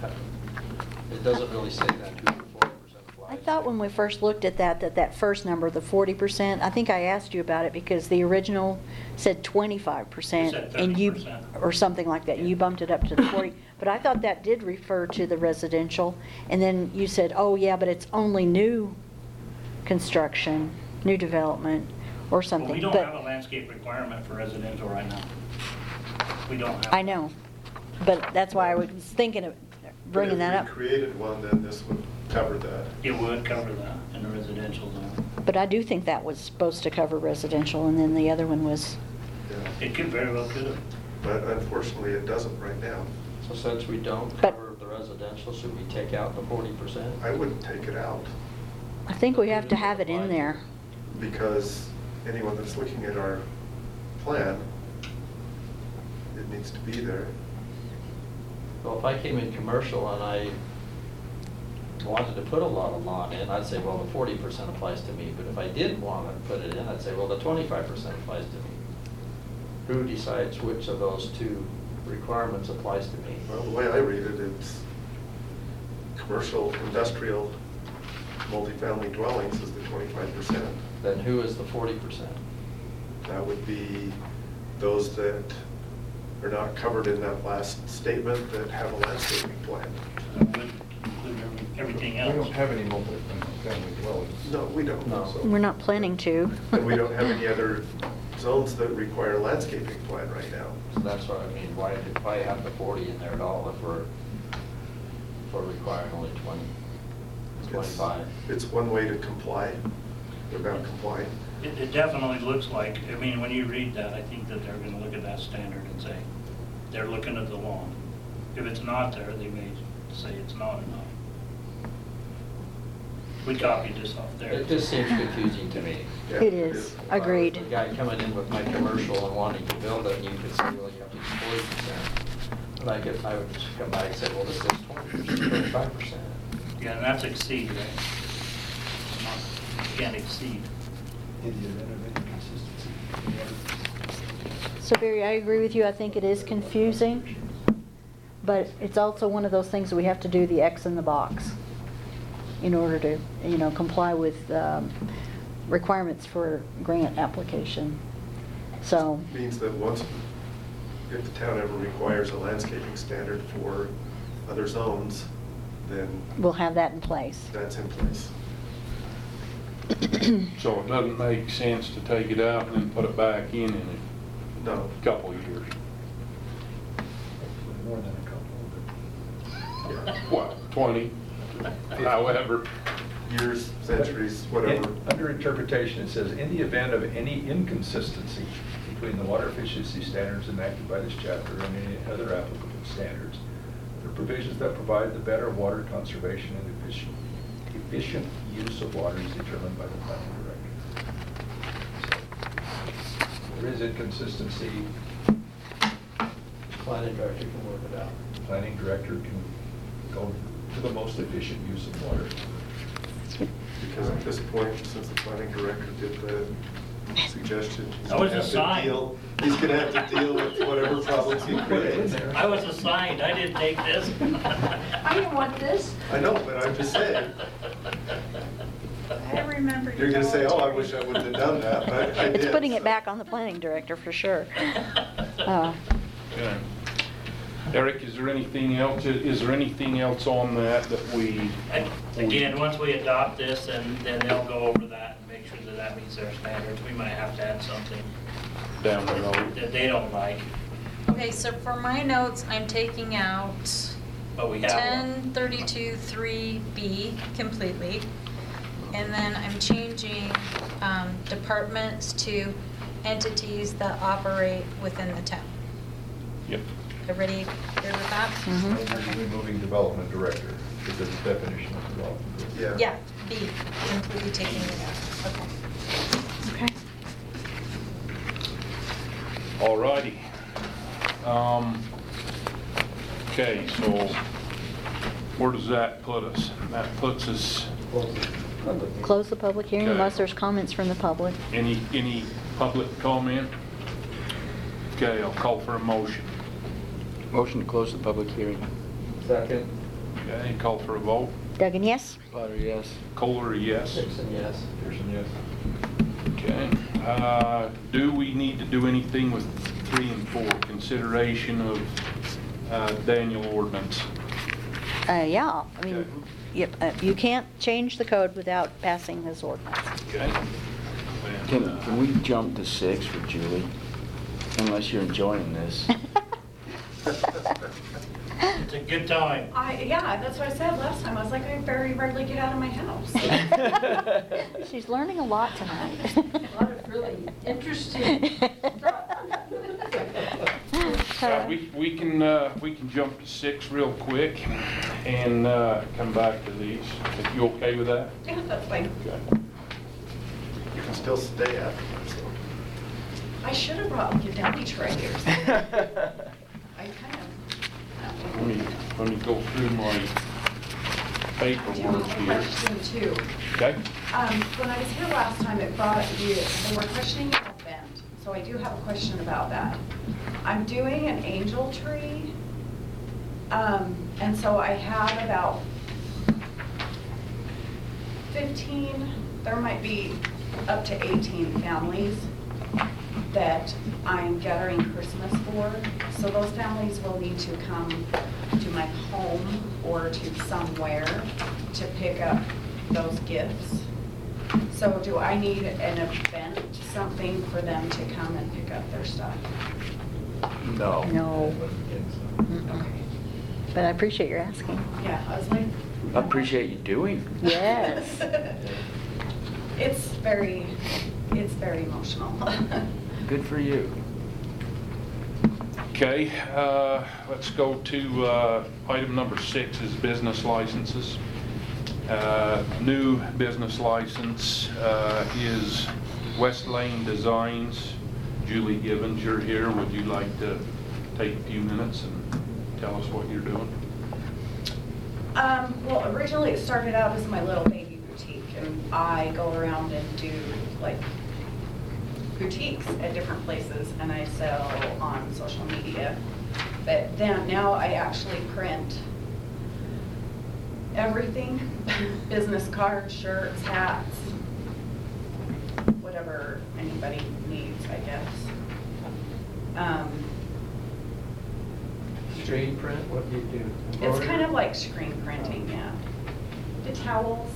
It doesn't really say that who the 40% applies. I thought when we first looked at that first number, the 40%, I think I asked you about it because the original said 25%. It said and you 30%. Or something like that. You bumped it up to the 40. But I thought that did refer to the residential. And then you said, oh, yeah, but it's only new construction, new development, or something. Well, we don't But have a landscape requirement for residential right now. We don't have. I know. But that's why I was thinking of bringing that up. If we created one, then this would cover that. It would cover that in the residential zone. But I do think that was supposed to cover residential, and then the other one was, Yeah. It could very well could have. But unfortunately, it doesn't right now. So since we don't But- cover the residential, should we take out the 40%? I wouldn't take it out, I think we have to have it in there. because anyone that's looking at our plan, it needs to be there. Well, if I came in commercial and I wanted to put a lot of lawn in, I'd say, well, the 40% applies to me. But if I didn't want to put it in, I'd say, well, the 25% applies to me. Who decides which of those two requirements applies to me? Well, the way I read it, it's commercial, industrial, multifamily dwellings is the 25%. Then who is the 40%? That would be those that are not covered in that last statement that have a landscaping plan. That would include everything We else. don't have any multi-family dwellings. No, we don't. No. So- We're not planning to. And we don't have any other zones that require a landscaping plan right now. So that's what I mean, why have the 40 in there at all if we're requiring only 20, 25? It's one way to comply, without complying. It definitely looks like, I mean, when you read that, I think that they're gonna look at that standard and say, they're looking at the lawn. If it's not there, they may say it's not enough. We copied this off there. It just seems confusing to me. Yeah, It is, agreed. The guy coming in with my commercial and wanting to build it, and you could say, well, you have to use 40%. But I would just come back and say, well, this is 20%, 25%. Yeah, and that's exceed, right? It's not- You can't exceed. In the event of inconsistency. So Barry, I agree with you. I think it is confusing, but it's also one of those things that we have to do the X in the box in order to, comply with requirements for grant application. So, Means that once, if the town ever requires a landscaping standard for other zones, then we'll have that in place. that's in place. So it doesn't make sense to take it out and then put it back in No. a couple of years. Hopefully more than a couple, What, 20? However. Years, centuries, whatever. Under interpretation, it says, in the event of any inconsistency between the water efficiency standards enacted by this chapter and any other applicable standards, the provisions that provide the better water conservation and efficient use of water is determined by the planning director. So, if there is inconsistency, Planning director can work it out. the planning director can go to the most efficient use of water. Because at this point, since the planning director did the suggestion, he's That was gonna a have sign. to deal, he's gonna have to deal with whatever problems he creates. I was assigned, I didn't take this. I didn't want this. I know, but I'm just saying, I remember. you're gonna say, oh, I wish I wouldn't have done that, but I did. It's putting it so. back on the planning director for sure. Okay. Eric, is there anything else, on that we? And again, once we adopt this, then they'll go over that and make sure that that meets their standards. We might have to add something Down the road. that they don't like, Okay, so for my notes, I'm taking out but we have one. 1032-3B completely. And then I'm changing departments to entities that operate within the town. Yep. Everybody good with that? Mhm. You're removing development director, because there's a definition of development. Yeah. Yeah, B, completely taking it out. Okay. Okay. All righty. Okay, so where does that put us? That puts us, Close the public hearing Okay. unless there's comments from the public. any public comment? Okay, I'll call for a motion. Motion to close the public hearing. Second. Okay, call for a vote. Duggan, yes? Potter, yes. Kohler, yes. Dixon, yes. Pearson, yes. Okay. Do we need to do anything with 3 and 4, consideration of Daniel ordinance? Yeah, I mean, Okay. yep, you can't change the code without passing this ordinance. Okay. Can we jump to 6 with Julie? Unless you're enjoying this. It's a good time. Yeah, that's what I said last time. I was like, I very rarely get out of my house. She's learning a lot tonight. A lot of really interesting stuff. We can jump to 6 real quick and come back to these. If you okay with that? Yeah, that's fine. Okay. You can still stay afterwards. I should have brought like a deli tray or something. I kind of. Let me go through my I do have paperwork a here. question too. Okay? When I was here last time, they were questioning a vent, so I do have a question about that. I'm doing an angel tree, and so I have about 15, there might be up to 18 families that I'm gathering Christmas for. So those families will need to come to my home or to somewhere to pick up those gifts. So do I need an event, something for them to come and pick up their stuff? No. No. Okay. But I appreciate your asking. Yeah, I was like. I appreciate you doing. Yes. It's very emotional. Good for you. Okay, let's go to item number 6 is business licenses. New business license is West Lane Designs. Julie Gibbons, you're here. Would you like to take a few minutes and tell us what you're doing? Well, originally it started out as my little baby boutique, and I go around and do like boutiques at different places, and I sell on social media. But then now I actually print everything, business cards, shirts, hats, whatever anybody needs, I guess. Screen print, what do you do? It's Embroidery? kind of like screen printing, yeah. The towels.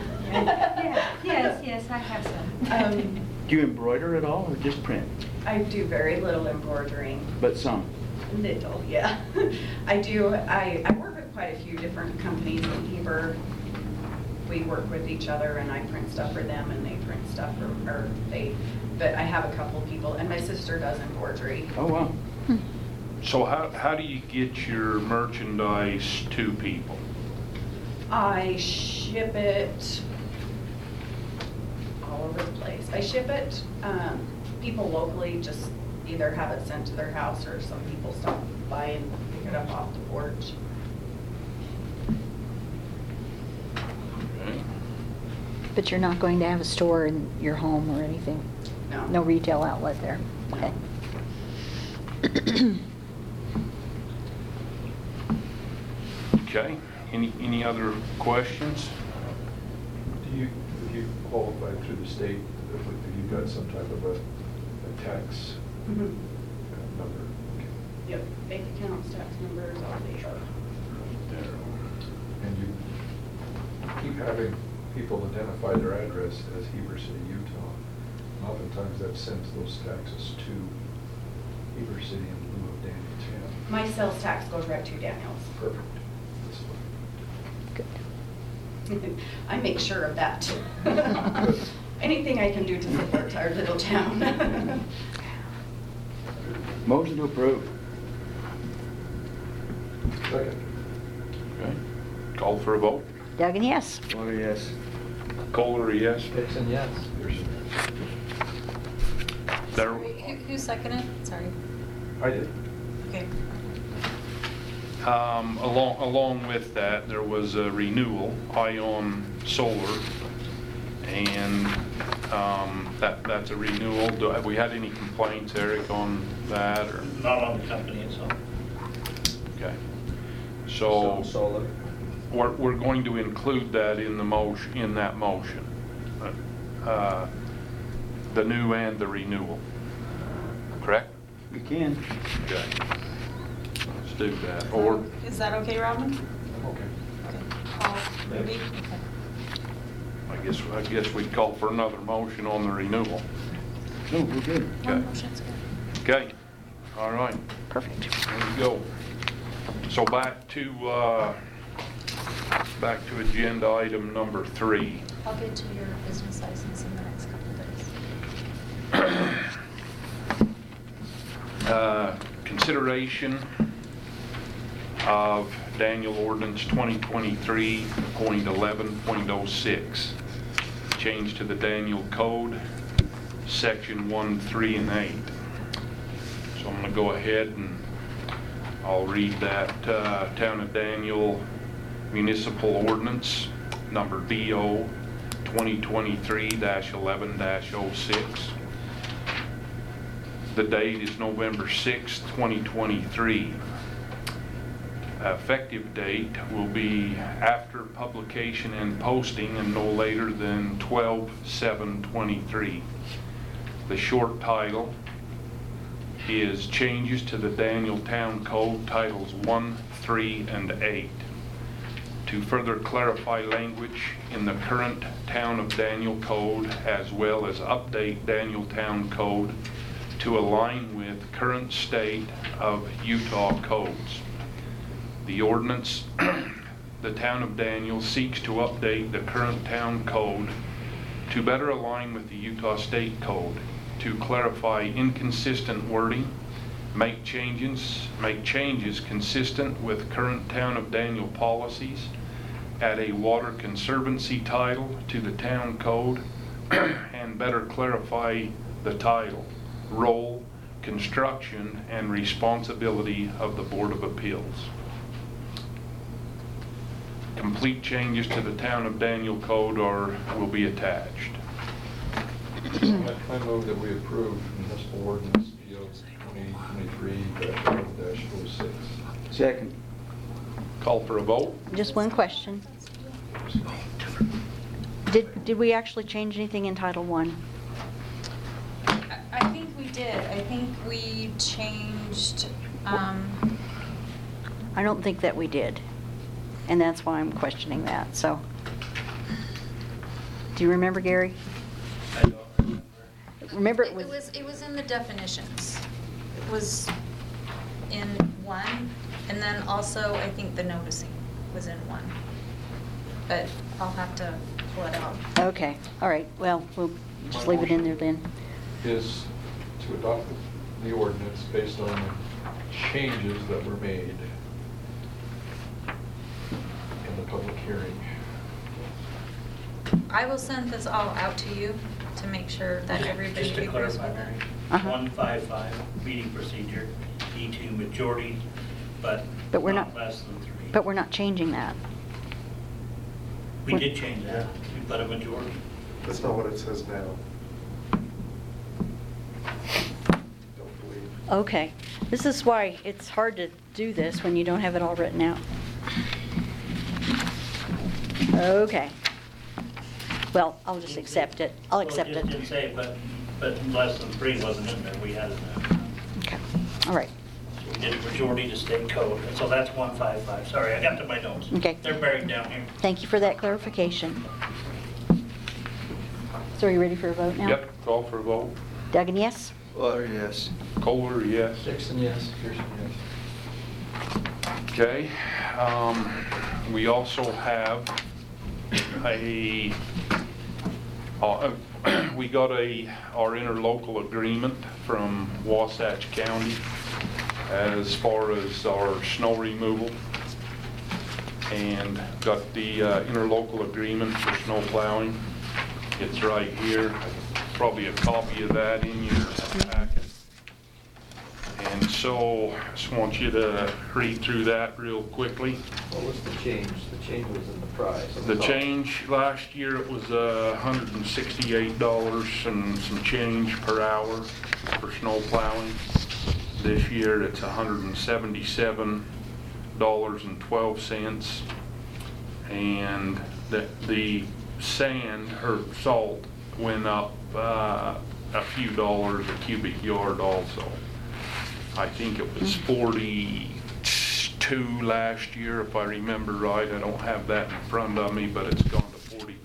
Yes, I have some. Do you embroider at all or just print? I do very little embroidering. But some. Little, yeah. I do, I work with quite a few different companies in Heber. We work with each other, and I print stuff for them and they print stuff but I have a couple people, and my sister does embroidery. Oh, wow. So how do you get your merchandise to people? I ship it all over the place. I ship it, people locally just either have it sent to their house, or some people stop by and pick it up off the porch. Okay. But you're not going to have a store in your home or anything? No. No retail outlet there? Okay. Okay, any other questions? Do you, if you qualify through the state, if you've got some type of a tax Mhm. number, Yep, bank accounts, tax numbers, all the And you keep having people identify their address as Heber City, Utah. Oftentimes that sends those taxes to Heber City in lieu of Daniel Town. My sales tax goes right to Daniels. Perfect. I make sure of that too. Good. Anything I can do to support our little town. Motion to approve. Second. Okay. Call for a vote. Duggan, yes. Water, yes. Kohler, yes. Dixon, yes. Pearson, There, Who seconded? Sorry. I did. Okay. along with that, there was a renewal, Ion Solar, and that's a renewal. Have we had any complaints, Eric, on that, or? Not on the company itself. Okay. So Solar. we're going to include that in the motion, in that motion. The new and the renewal. Correct? You can. Okay. Let's do that. Or, Is that okay, Robin? Okay. Paul, Ruby? I guess we'd call for another motion on the renewal. No, we're good. Okay. One motion's good. Okay. All right. Perfect. There we go. So back to agenda item number 3. I'll get to your business license in the next couple of days. Consideration of Daniel Ordinance 2023.11.06, change to the Daniel Code, Section 1, 3, and 8. So I'm going to go ahead and I'll read that Town of Daniel Municipal Ordinance, number BO 2023-11-06. The date is November 6, 2023. Effective date will be after publication and posting and no later than 12/7/23. The short title is Changes to the Daniel Town Code, Titles 1, 3, and 8. To further clarify language in the current Town of Daniel Code, as well as update Daniel Town Code to align with current state of Utah codes. The ordinance, the Town of Daniel seeks to update the current town code to better align with the Utah State Code, to clarify inconsistent wording, make changes consistent with current Town of Daniel policies, add a water conservancy title to the town code, and better clarify the title, role, construction, and responsibility of the Board of Appeals. Complete changes to the Town of Daniel Code will be attached. I move that we approve municipal ordinance PO 2023-11-06. Second. Call for a vote. Just one question. Did we actually change anything in Title I? I think we did. I think we changed, I don't think that we did. And that's why I'm questioning that, so. Do you remember, Gary? I don't remember. Remember it was in the definitions. It was in 1, and then also I think the noticing was in 1. But I'll have to pull it out. Okay, all right, well, we'll just leave it in there then. Is to adopt the ordinance based on the changes that were made in the public hearing. I will send this all out to you to make sure that everybody Just to agrees clarify, with Mary, it. 155, meeting procedure, E2 majority, but But we're not not- less than 3. But we're not changing that. We did change that, we put a majority. That's not what it says now. Don't believe. Okay, this is why it's hard to do this when you don't have it all written out. Okay. Well, I'll just accept it. I'll accept Well, it it. just didn't say, but less than 3 wasn't in there, we had it in there. Okay, all right. We did a majority to state code, and so that's 155. Sorry, I got to my notes. Okay. They're buried down here. Thank you for that clarification. So are you ready for a vote now? Yep, call for a vote. Duggan, yes? Or yes. Kohler, yes. Dixon, yes. Pearson, yes. Okay, we also have we got our interlocal agreement from Wasatch County as far as our snow removal. And got the interlocal agreement for snow plowing. It's right here. Probably a copy of that in your packet. And so, just want you to read through that real quickly. What was the change? The change was in the price. The change, last year it was $168 and some change per hour for snow plowing. This year it's $177.12. And the sand or salt went up a few dollars a cubic yard also. I think it was 42 last year, if I remember right. I don't have that in front of me, but it's gone to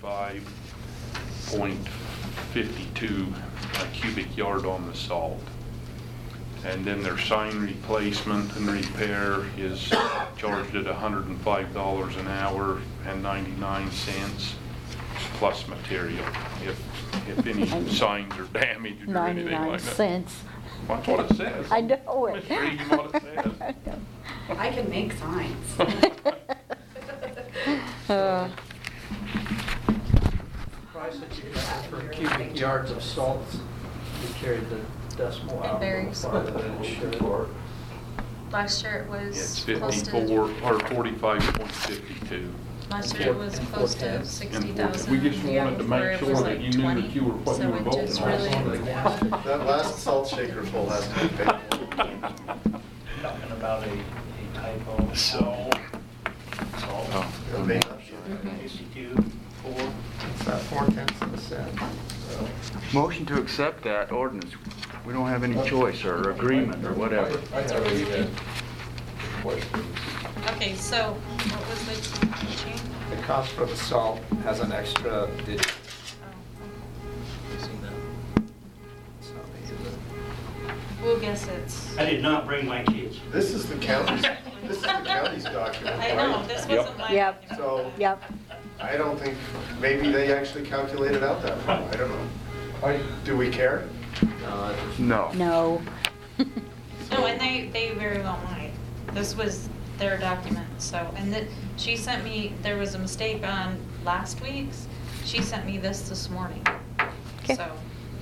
45.52 a cubic yard on the salt. And then their sign replacement and repair is charged at $105 an hour and 99 cents plus material if any signs are damaged or anything 99 like that. cents. That's what it says. I know it. Just reading what it says. I can make signs. Price that you got for cubic yards of salt, you carried the decimal out a little varies. farther than it should. Last year it It's was close 54 to, or 45.52. last year it was close to 60,000. We just The year wanted to before make it sure was that like you knew 20, that you were what so you were it voting just on. really- That last salt shaker full has to be paid for. Talking about a typo. So, Oh, It may not be. 62, 4. It's that 4/10 of a cent. Motion to accept that ordinance. We don't have any choice or agreement or whatever. I have a question. Okay, so what was the change? The cost for the salt has an extra digit. It's not easy to- We'll guess it's, I did not bring my kids. This is the county's document, I know, right? this Yep. wasn't my. Yep. document. So- Yep. I don't think, maybe they actually calculated out that far, I don't know. Do we care? No, it's- No. No. No, and they very well might. This was their document, so, and that, she sent me, there was a mistake on last week's. She sent me this morning, Okay. so.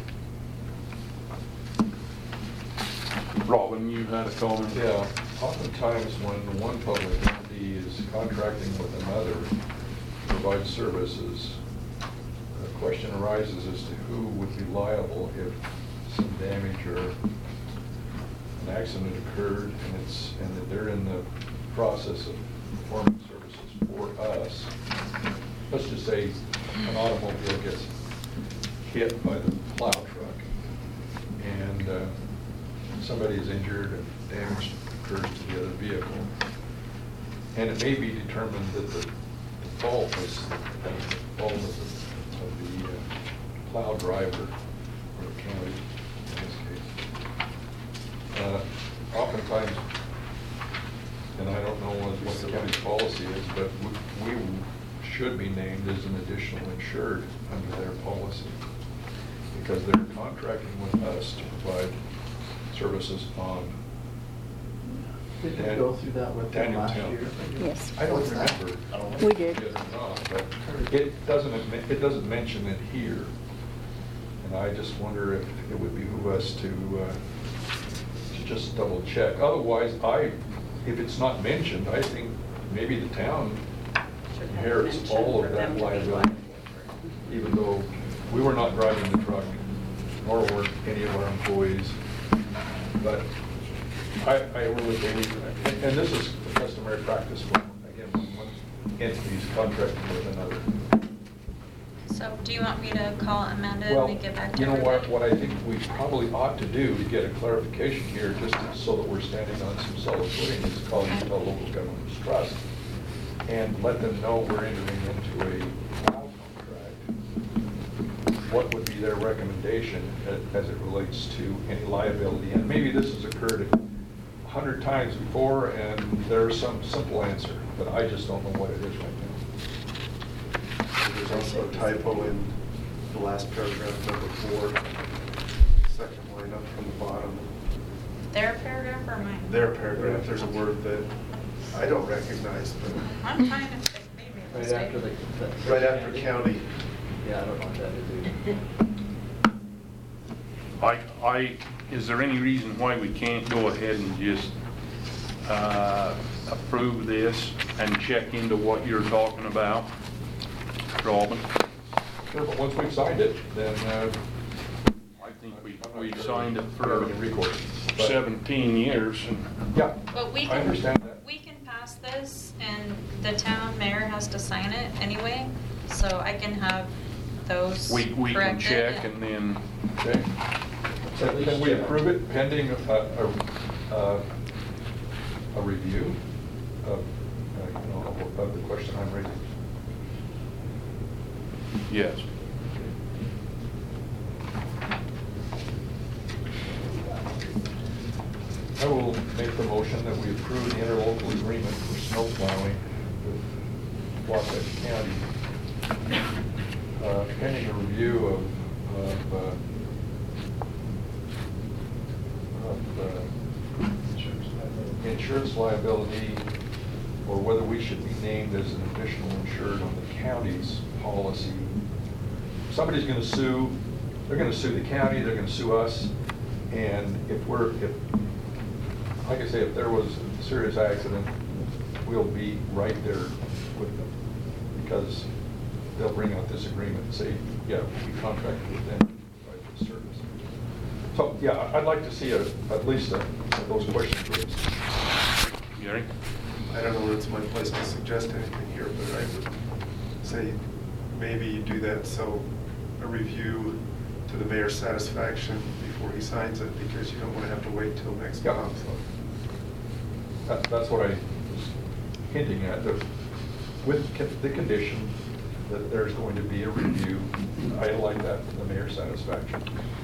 Robin, you had a comment? Yeah, oftentimes when one public entity is contracting with another to provide services, the question arises as to who would be liable if some damage or an accident occurred and that they're in the process of performing services for us. Let's just say an automobile gets hit by the plow truck and somebody is injured and damage occurs to the other vehicle. And it may be determined that the fault was the fault of the plow driver or the county in this case. Oftentimes, and I don't know what the county's policy is, but we should be named as an additional insured under their policy because they're contracting with us to provide services on. Did you go through that with them Daniel last Town. year? Yes. I don't What's that? remember. I don't know We if did. Or not, but it doesn't mention it here. And I just wonder if it would behoove us to just double check. Otherwise, if it's not mentioned, I think maybe the town inherits all of that liability. Even though we were not driving the truck, nor were any of our employees. But I really believe, and this is the customary practice when, again, when one entity is contracting with another. So Do you want me to call Amanda Well, and get back to you know everybody? what I think we probably ought to do to get a clarification here, just so that we're standing on some solid footing, is call Utah Local Governments Trust and let them know we're entering into a POW contract. What would be their recommendation as it relates to any liability? And maybe this has occurred 100 times before and there's some simple answer, but I just don't know what it is right now. There's also a typo in the last paragraph, number 4, second line up from the bottom. Their paragraph or mine? Their paragraph, there's a word that I don't recognize, but I'm fine if they made me a Right mistake. after the. right after county. Yeah, I don't know what that is either. Is there any reason why we can't go ahead and just approve this and check into what you're talking about, Robin? Sure, but once we've signed it, then I think we signed it for recourse. 17 years, and Yeah, But we I can, understand that. we can pass this and the town mayor has to sign it anyway, so I can have those we can corrected, check yeah. and then, Okay. Can we approve it pending a review of, of the question I'm raising? yes. I will make the motion that we approve the interlocal agreement for snow plowing with Wasatch County, pending a review of insurance liability, or whether we should be named as an additional insured on the county's policy. Somebody's going to sue, they're going to sue the county, they're going to sue us, and if like I say, if there was a serious accident, we'll be right there with them, because they'll bring out this agreement and say, yeah, we contracted with them to provide this service. So, yeah, I'd like to see at least those questions raised. Gary? I don't know that it's my place to suggest anything here, but I would say maybe you do that so a review to the mayor's satisfaction before he signs it, because you don't want to have to wait till next Yeah. month. That's what I was hinting at, that with the condition that there's going to be a review. I like that for the mayor's satisfaction.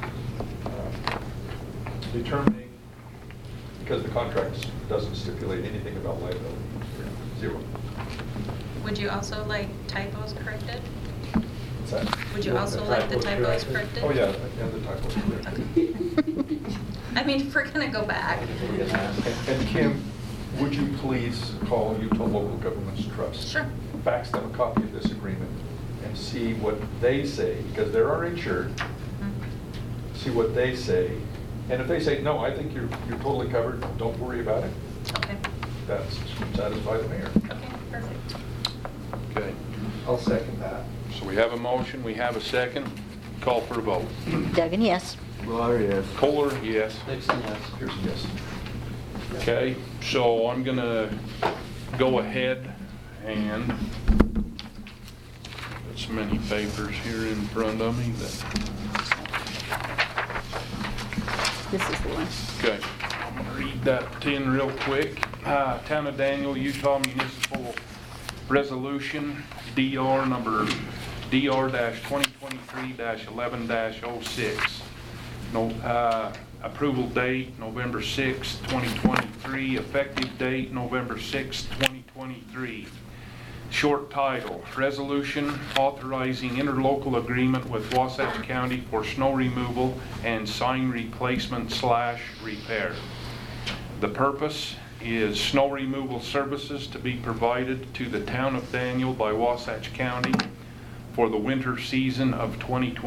Determining, because the contract doesn't stipulate anything about liability, 0. Would you also like typos corrected? What's that? Would you also like the typos corrected? Oh, yeah, and the typos corrected. I mean, if we're gonna go back. And Kim, would you please call Utah Local Governments Trust? Sure. Fax them a copy of this agreement and see what they say, because they're our insured. See what they say. And if they say, no, I think you're totally covered, don't worry about it, Okay, that's satisfy the mayor. okay, perfect. Okay. I'll second that. So we have a motion, we have a second. Call for a vote. Duggan, yes. Water, yes. Kohler, yes. Nixon, yes. Here's a yes. Okay, so I'm gonna go ahead and put so many papers here in front of me that, This is the one. okay. I'm gonna read that in real quick. Town of Daniel, Utah Municipal Resolution, DR number DR-2023-11-06. No, approval date, November 6, 2023. Effective date, November 6, 2023. Short title, Resolution Authorizing Interlocal Agreement with Wasatch County for Snow Removal and Sign Replacement / Repair. The purpose is snow removal services to be provided to the town of Daniel by Wasatch County for the winter season of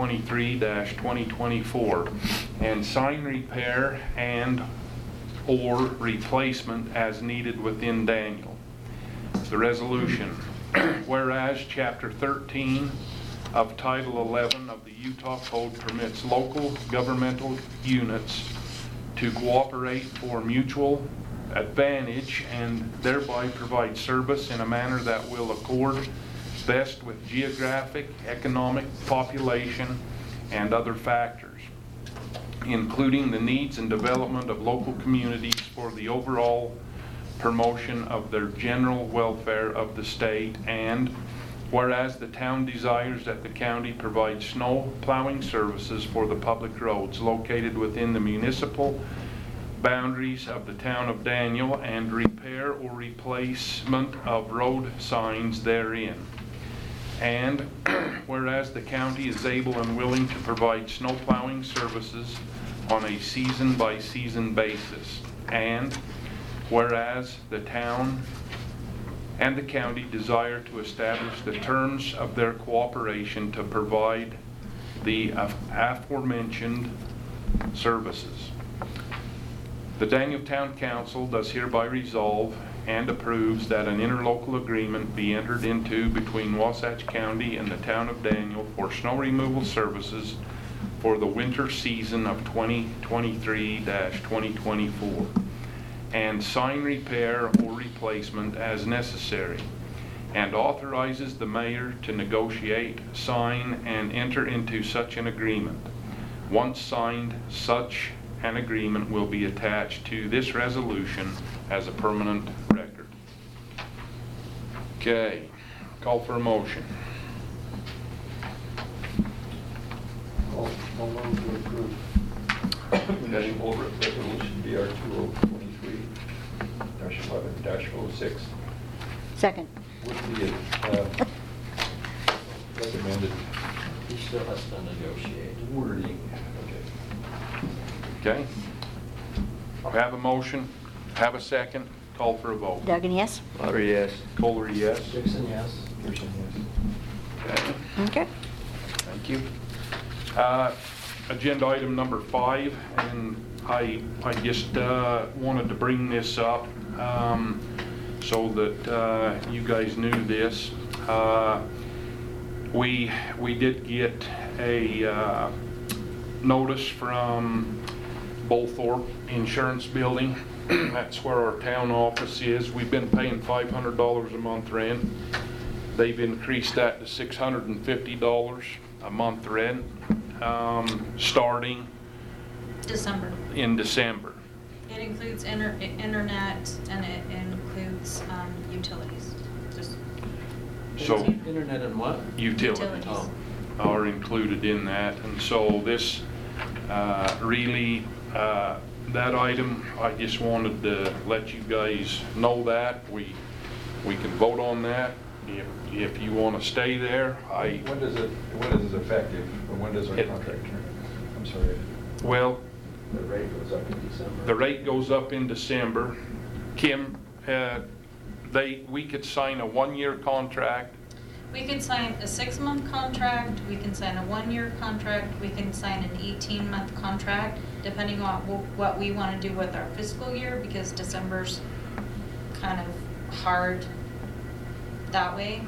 2023-2024, and sign repair and/or replacement as needed within Daniel. The resolution, whereas Chapter 13 of Title 11 of the Utah Code permits local governmental units to cooperate for mutual advantage and thereby provide service in a manner that will accord best with geographic, economic, population, and other factors, including the needs and development of local communities for the overall promotion of their general welfare of the state. And whereas the town desires that the county provide snow plowing services for the public roads located within the municipal boundaries of the town of Daniel and repair or replacement of road signs therein. And whereas the county is able and willing to provide snow plowing services on a season-by-season basis. And whereas the town and the county desire to establish the terms of their cooperation to provide the aforementioned services. The Daniel Town Council does hereby resolve and approves that an interlocal agreement be entered into between Wasatch County and the town of Daniel for snow removal services for the winter season of 2023-2024, and sign repair or replacement as necessary, and authorizes the mayor to negotiate, sign, and enter into such an agreement. Once signed, such an agreement will be attached to this resolution as a permanent record. Okay, call for a motion. I'll move to approve municipal resolution BR 2023-11-06 Second. with the recommended He still has to negotiate. wording. Okay? I have a motion, have a second, call for a vote. Duggan, yes? Lauter, yes. Kohler, yes. Dixon, yes. Pearson, yes. Okay, Okay. thank you. Agenda item number 5, and I just wanted to bring this up so that you guys knew this. We did get a notice from Bullthorpe Insurance Building. That's where our town office is. We've been paying $500 a month rent. They've increased that to $650 a month rent, starting December. in December. It includes internet and it includes utilities. Just So Internet and what? utilities Utilities. are included in that, and so this really, that item, I just wanted to let you guys know that. We can vote on that if you want to stay there. When is it effective, or when does our contract term? I'm sorry. Well, The rate goes up in December. the rate goes up in December. Kim, we could sign a 1-year contract. We could sign a 6-month contract, we can sign a 1-year contract, we can sign an 18-month contract, depending on what we want to do with our fiscal year, because December's kind of hard that way.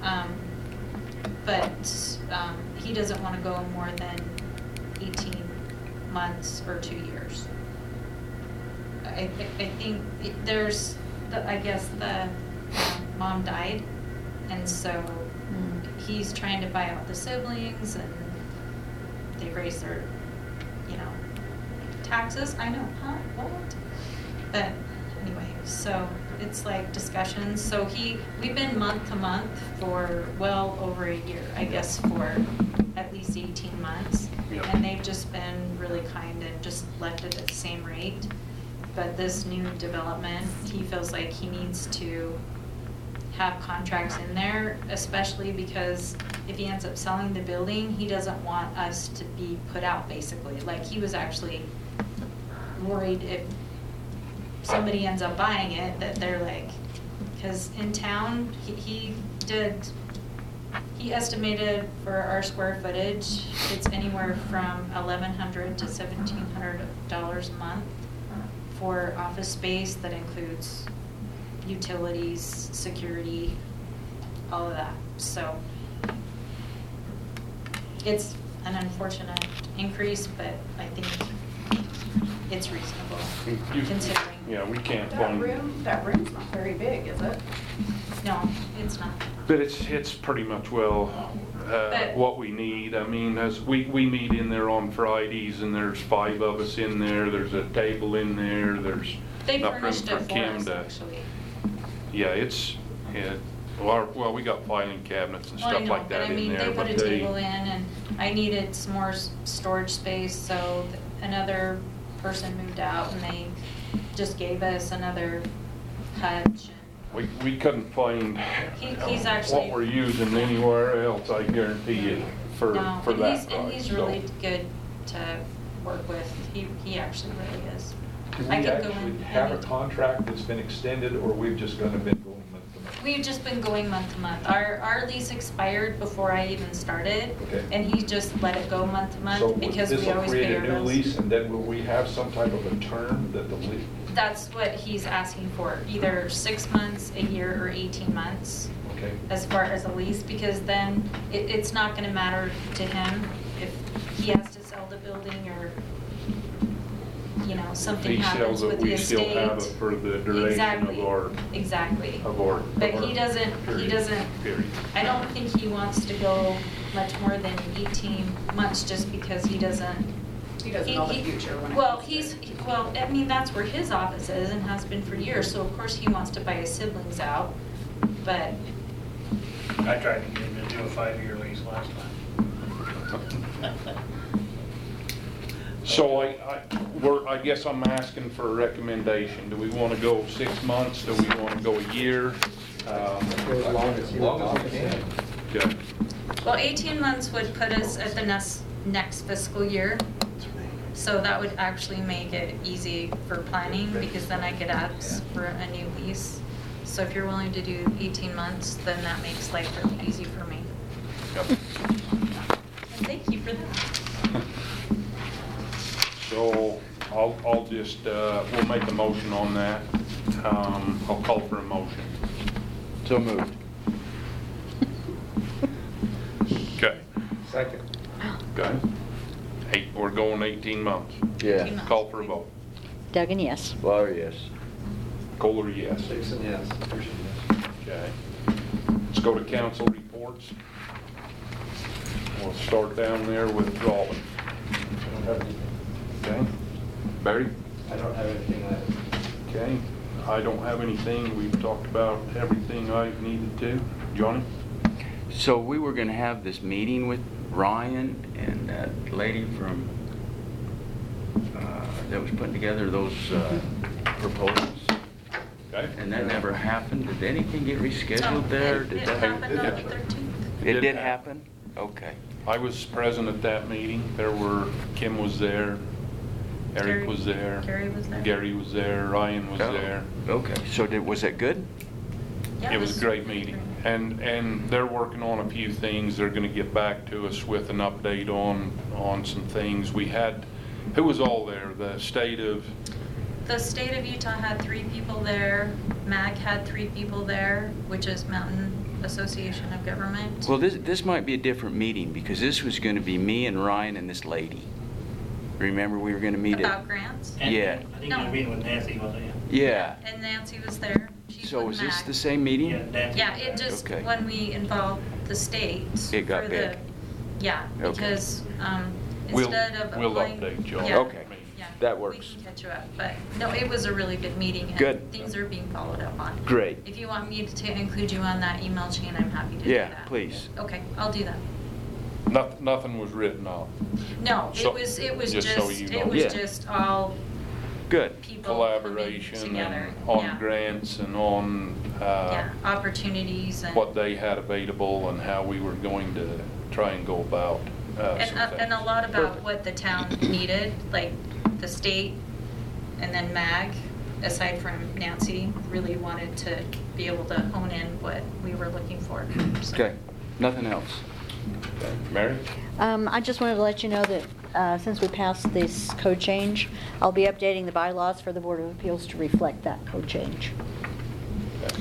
But he doesn't want to go more than 18 months or 2 years. I think there's, I guess the mom died, and so he's trying to buy out the siblings, and they raise their, taxes. I know, huh? What? But anyway, so it's like discussions. So we've been month to month for well over a year, I guess, for at least 18 months. Yep. And they've just been really kind and just left it at the same rate. But this new development, he feels like he needs to have contracts in there, especially because if he ends up selling the building, he doesn't want us to be put out, basically. Like, he was actually worried if somebody ends up buying it, that they're like, because in town, he estimated for our square footage, it's anywhere from $1,100 to $1,700 a month for office space that includes utilities, security, all of that. So it's an unfortunate increase, but I think it's reasonable considering. Yeah, we can't That fund. room's not very big, is it? No, it's not. But it's pretty much, well, But- what we need. I mean, as we meet in there on Fridays, and there's 5 of us in there, there's a table in there, there's They enough room furnished for it for Kim us, to. actually. Yeah, well, we got filing cabinets and Well, I stuff know, like but that I in mean, there, they but put a table in, and I needed some more storage space, so another person moved out, and they just gave us another hutch. we couldn't find He's actually- what we're using anywhere else, I guarantee you, for No, for and that and he's price, really so. good to work with. He actually really is. Do we I could go actually in have a anytime. contract that's been extended, or we've just gonna been going month to month? We've just been going month to month. Our lease expired before I even started, Okay. and he just let it go month to So month because we always This pay will our create a new bills. lease, and then will we have some type of a term that the lease? That's what he's asking for, either 6 months, a year, or 18 months Okay. as far as a lease, because then it's not gonna matter to him if he has to sell the building or, you know, something If he happens sells it, with the we estate. still have it for the duration Exactly, of our, exactly. of But our he doesn't, period. I don't think he wants to go much more than 18 months just because he doesn't. He doesn't know the future when it Well, comes to well, I mean, that's where his office is and has been for years, so of course he wants to buy his siblings out, but I tried to get him to do a 5-year lease last time. So I guess I'm asking for a recommendation. Do we want to go 6 months? Do we want to go a year? As long as you. we can. Okay. Well, 18 months would put us at the next fiscal year. So that would actually make it easy for planning, because then I could ask for a new lease. So if you're willing to do 18 months, then that makes life really easy for me. Yep. And thank you for that. So I'll just, we'll make a motion on that. I'll call for a motion. So moved. Okay. Second. Okay. We're going 18 months. 18 Yeah. months. Call for a vote. Duggan, yes. Lawler, yes. Kohler, yes. Dixon, yes. Okay. Let's go to council reports. We'll start down there with Raleigh. Okay. Barry? I don't have anything I. Okay. I don't have anything. We've talked about everything I needed to. Johnny? So we were gonna have this meeting with Ryan and that lady from, that was putting together those proposals, Okay. and that never happened. Did anything get No, rescheduled there? It Did it that happened on the did. 13th. It did happen? Okay. I was present at that meeting. Kim was there, Eric Gary- was there. Gary was there. Gary was there, Ryan was Oh, there. Okay, so was it good? Yeah, It was a great meeting. And they're working on a few things. They're gonna get back to us with an update on some things. We had, who was all there? The state of, The state of Utah had 3 people there. MAG had 3 people there, which is Mountain Association of Government. Well, this might be a different meeting, because this was gonna be me and Ryan and this lady. Remember, we were gonna meet About at... grants? And Yeah. I think you were meeting with Nancy, wasn't you? Yeah. And Nancy was there. She's So with is this MAG. the same meeting? Yeah, Nancy. Yeah, was it there. just, Okay. when we involved the state. It got for big. the- Yeah, Okay. because We'll- instead of we'll applying. update you on Yeah, Okay. yeah, That works. We can catch you up, but no, it was a really good meeting. Good. And things are being followed up on. Great. If you want me to include you on that email chain, I'm happy to do Yeah, that. please. Okay, I'll do that. nothing was written off. No, So- it was just so you know. it was Yeah. just all Good. people Collaboration coming together. and on Yeah. grants and on Yeah, opportunities and. what they had available and how we were going to try and go about some And a things. lot about Perfect. what the town needed, like the state and then MAG, aside from Nancy, really wanted to be able to hone in what we were looking for. So- Okay, nothing else. Mary? I just wanted to let you know that since we passed this code change, I'll be updating the bylaws for the Board of Appeals to reflect that code change. Okay.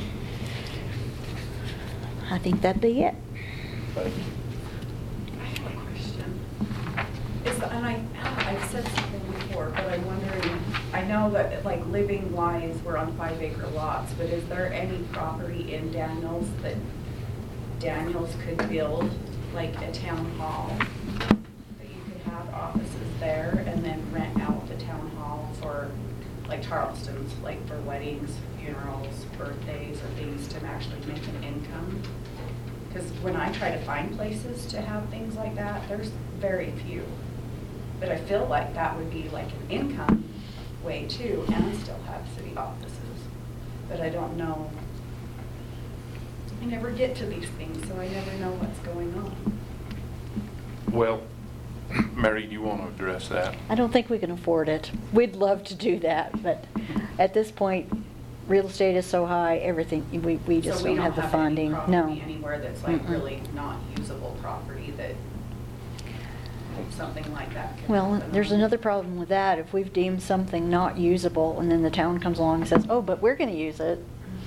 I think that'd be it. Thank you. I have a question. I've said something before, but I'm wondering, I know that like living wise, we're on 5-acre lots, but is there any property in Daniels that Daniels could build like a town hall, that you could have offices there and then rent out the town hall for like Charleston's, like for weddings, funerals, birthdays, or things to actually make an income. Because when I try to find places to have things like that, there's very few. But I feel like that would be like an income way too, and still have city offices. But I don't know. I never get to these things, so I never know what's going on. Well, Mary, do you want to address that? I don't think we can afford it. We'd love to do that, but at this point, real estate is so high, everything, we just So we don't have the funding. any No. property anywhere that's like Mm-mm. really not usable property that something like that can Well, happen there's on. another problem with that. If we've deemed something not usable and then the town comes along and says, oh, but we're going to use it.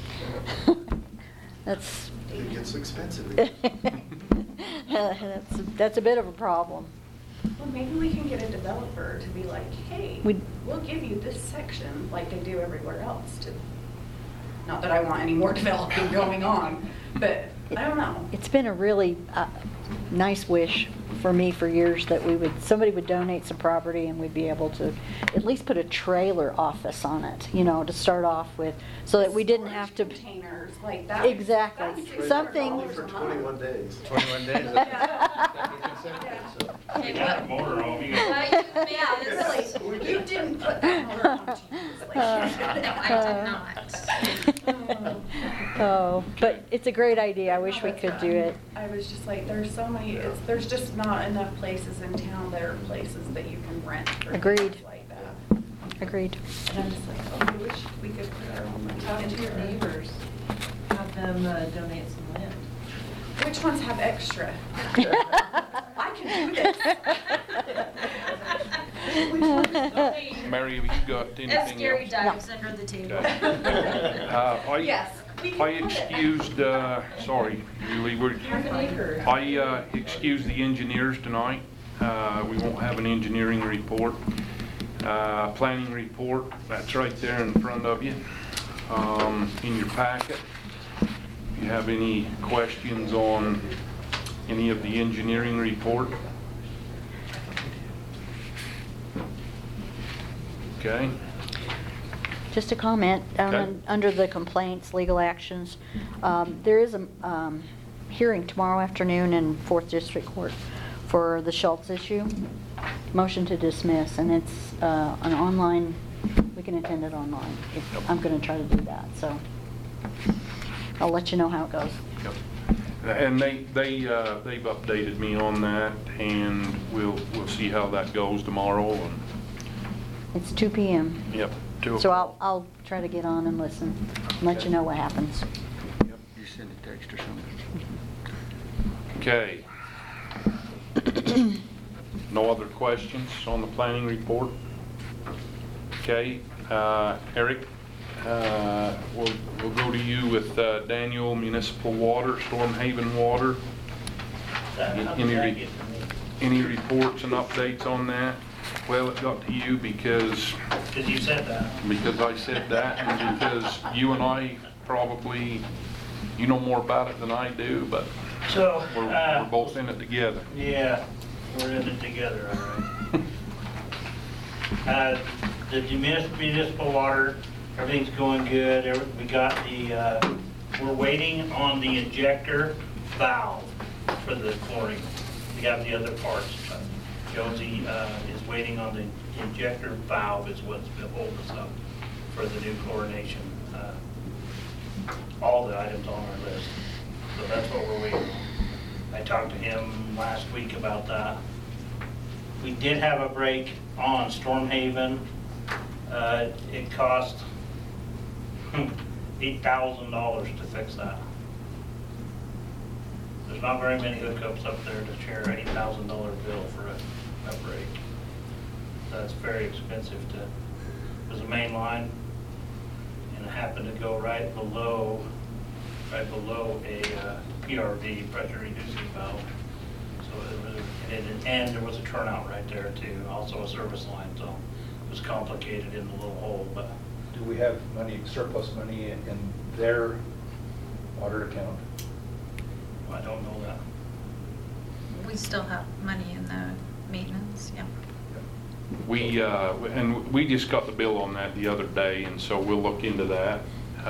That's, It gets expensive again. that's a bit of a problem. Well, maybe we can get a developer to be like, hey, We'd- we'll give you this section like they do everywhere else to, not that I want any more developing going on, but I don't know. It's been a really nice wish for me for years that somebody would donate some property and we'd be able to at least put a trailer office on it, you know, to start off with, so that we didn't have to. Storage containers, like that. Exactly. That's Something- Only $600 for a month. 21 days. 21 days. Yeah. You got a motor home, you I got- just Yeah, made really, you didn't put that motor on to use. Like, I did not. Oh, but it's a great idea. I wish we could do it. I was just like, there's so many, there's just not enough places in town that are places that you can rent for Agreed. things like that. Agreed. And I'm just like, oh, I wish we could put our own money Talk to into your it. neighbors, have them donate some land. Which ones have extra? I can do this. Which ones? Mary, have you got anything else? As Gary dives under the table. Okay. Yes, we can I put it. excused, sorry, Julie, You're fine. I excused the engineers tonight. We won't have an engineering report. Planning report, that's right there in front of you, in your packet. If you have any questions on any of the engineering report? Okay. Just a comment, Okay. under the complaints, legal actions, there is a hearing tomorrow afternoon in 4th District Court for the Schultz issue, motion to dismiss, and it's an online, we can attend it online. I'm going to try to do that, so I'll let you know how it goes. Yep. And they've updated me on that, and we'll see how that goes tomorrow. And It's 2 p.m. yep. 2 So o'clock. I'll try to get on and listen, and let you know what happens. Yep. You send a text or something. Okay. No other questions on the planning report? Okay, Eric, we'll go to you with Daniel Municipal Water, Storm Haven Water. Any reports and updates on that? Well, it got to you because you said that. I said that, and because you and I probably, you know more about it than I do, but So, we're both in it together. yeah, we're in it together, all right. The municipal water, everything's going good. We got we're waiting on the injector valve for the chlorine. We have the other parts, but Josie is waiting on the injector valve is what's been holding us up for the new chlorination. All the items on our list. So that's what we're waiting on. I talked to him last week about that. We did have a break on Storm Haven. It cost $8,000 to fix that. There's not very many hookups up there to share an $8,000 bill for a break. That's very expensive to, it was a main line, and it happened to go right below a PRV, pressure reducing valve. So it was, and there was a turnout right there too, also a service line, so it was complicated in the little hole, but Do we have money, surplus money in their water account? I don't know that. We still have money in the maintenance, yeah. And we just got the bill on that the other day, and so we'll look into that.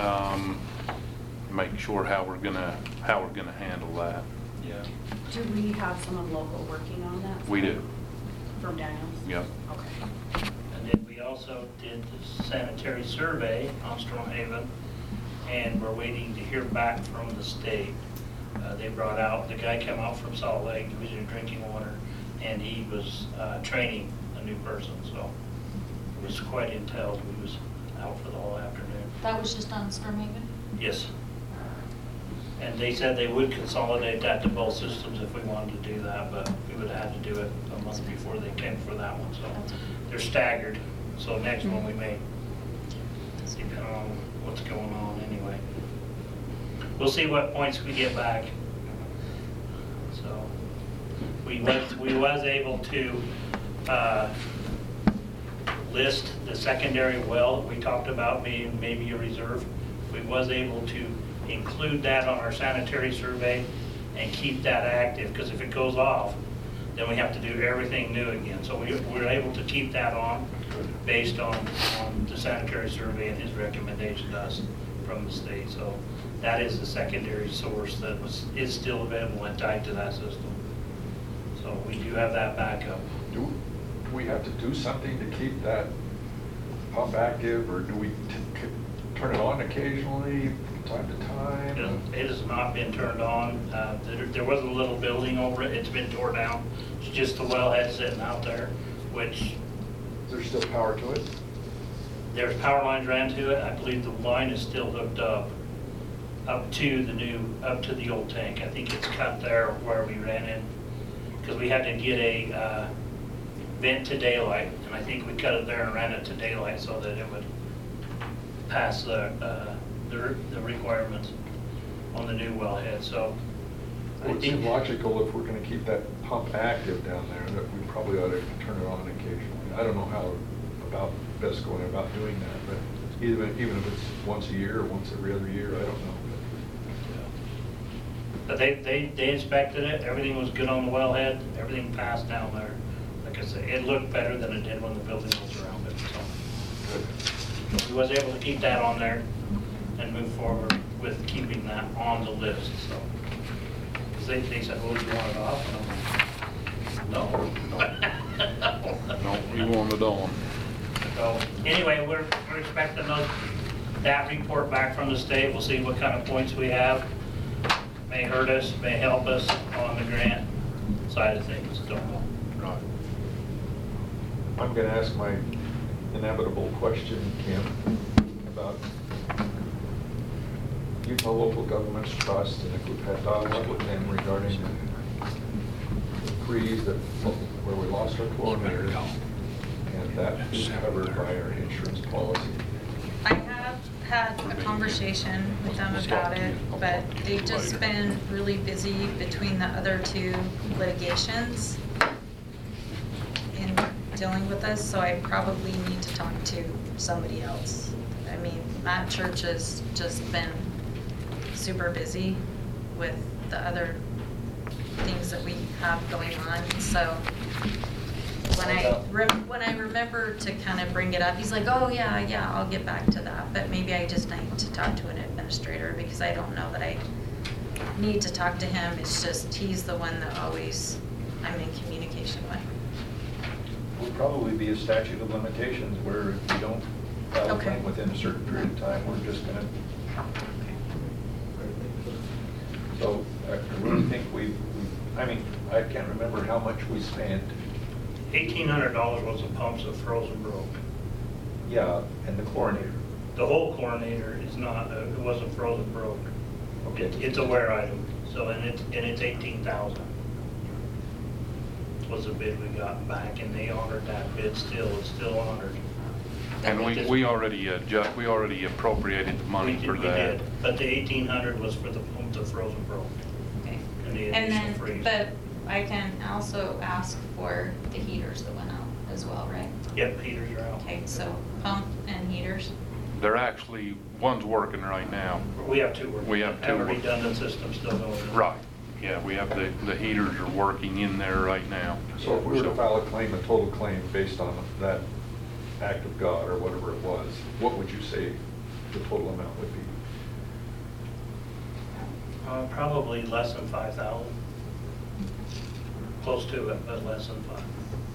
Make sure how we're gonna handle that. Yeah. Do we have someone local working on that? We do. From Daniels? Yep. Okay. And then we also did the sanitary survey on Storm Haven, and we're waiting to hear back from the state. They brought out, the guy came out from Salt Lake, Division of Drinking Water, and he was training a new person, so it was quite entailed. We was out for the whole afternoon. That was just on Storm Haven? Yes. And they said they would consolidate that to both systems if we wanted to do that, but we would have had to do it a month before they came for that one, so they're staggered. So next one we may, depending on what's going on anyway. We'll see what points we get back. So we was able to list the secondary well that we talked about being maybe a reserve. We was able to include that on our sanitary survey and keep that active, because if it goes off, then we have to do everything new again. So we're able to keep that on based on the sanitary survey and his recommendation to us from the state. So that is the secondary source that is still available and tied to that system. So we do have that backup. Do we have to do something to keep that pump active, or do we turn it on occasionally, time to time? It has not been turned on. There was a little building over it. It's been tore down. It's just the wellhead sitting out there, which Is there still power to it? there's power lines ran to it. I believe the line is still hooked up to the old tank. I think it's cut there where we ran in, because we had to get a vent to daylight, and I think we cut it there and ran it to daylight so that it would pass the requirements on the new wellhead. So It would seem logical, if we're going to keep that pump active down there, that we probably ought to turn it on occasionally. I don't know how best going about doing that, but even if it's once a year or once every other year, I don't know. But they inspected it. Everything was good on the wellhead. Everything passed down there. Like I said, it looked better than it did when the building was around it. So we was able to keep that on there and move forward with keeping that on the list. So, because they said, well, do you want it off? And I'm like, no. No, we want it on. So anyway, we're expecting that report back from the state. We'll see what kind of points we have. May hurt us, may help us on the grant side of things. Don't know. Right. I'm going to ask my inevitable question, Kim, about Utah Local Governments Trust, and if we've had dialogue with them regarding the freeze where we lost our chlorinators, and that is covered by our insurance policy. I have had a conversation with them about it, but they've just been really busy between the other two litigations in dealing with us, so I probably need to talk to somebody else. I mean, Matt Church has just been super busy with the other things that we have going on, so when I remember to kind of bring it up, he's like, oh yeah, I'll get back to that. But maybe I just need to talk to an administrator, because I don't know that I need to talk to him. It's just, he's the one that always I'm in communication with. Will probably be a statute of limitations where if we don't file a Okay. claim within a certain period of time, we're just going to. So I really think I can't remember how much we spent. $1,800 worth of pumps have frozen broke. Yeah, and the chlorinator. The whole chlorinator is not, it wasn't frozen broke. Okay. It's a wear item, so, and it's 18,000 was the bid we got back, and they honored that bid still, it's still honored. And we already appropriated the money for We that. did, but the 1,800 was for the pump that frozen broke. Okay. And the And initial then, freeze. but I can also ask for the heaters that went out as well, right? Yep, heaters are out. Okay, so pump and heaters. They're actually, one's working right now. We have two working. We have two Have a working. redundant system still going. Right. Yeah, we have the heaters are working in there right now. So if we were to file a claim, a total claim based on that act of God or whatever it was, what would you say the total amount would be? Probably less than 5,000. Close to it, but less than 5.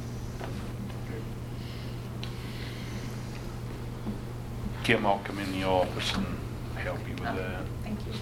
Kim, I'll come in the office and help you with that. Thank you.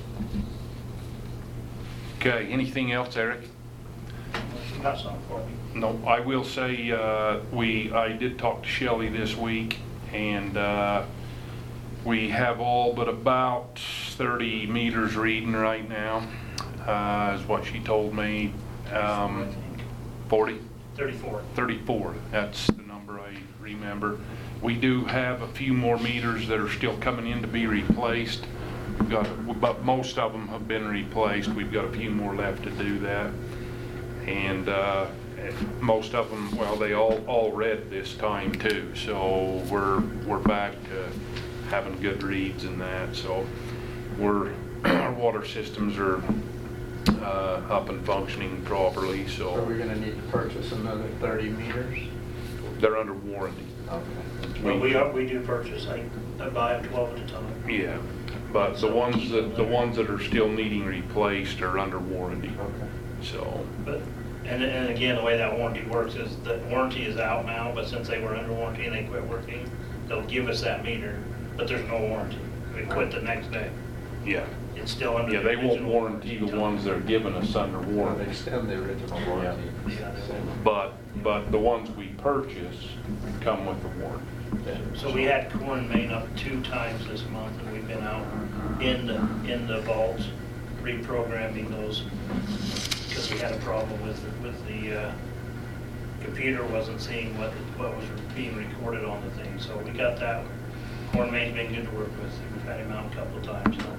Okay, anything else, Eric? Unless you got something for me. No, I will say, I did talk to Shelley this week, and we have all but about 30 meters reading right now, is what she told me. I think. 40? 34. 34, that's the number I remember. We do have a few more meters that are still coming in to be replaced. But most of them have been replaced. We've got a few more left to do that. And most of them, well, they all read this time too. So we're back to having good reads in that. So our water systems are up and functioning properly. So are we gonna need to purchase another 30 meters? They're under warranty. Okay. But we do purchase. I buy them 12 at a time. Yeah, but the ones that are still needing replaced are under warranty. Okay. So, But, and again, the way that warranty works is the warranty is out now, but since they were under warranty and they quit working, they'll give us that meter, but there's no warranty. We quit the next day. yeah. It's still under. Yeah, the they won't original warranty the time. ones that are giving us under Well, they warranty. extend the original warranty. Yeah, they will. But the ones we purchase come with the warranty. So we had corn main up 2 times this month, and we've been out in the vaults reprogramming those because we had a problem with the computer wasn't seeing what was being recorded on the thing. So we got that. Corn main's been good to work with. We've had him out a couple of times. So.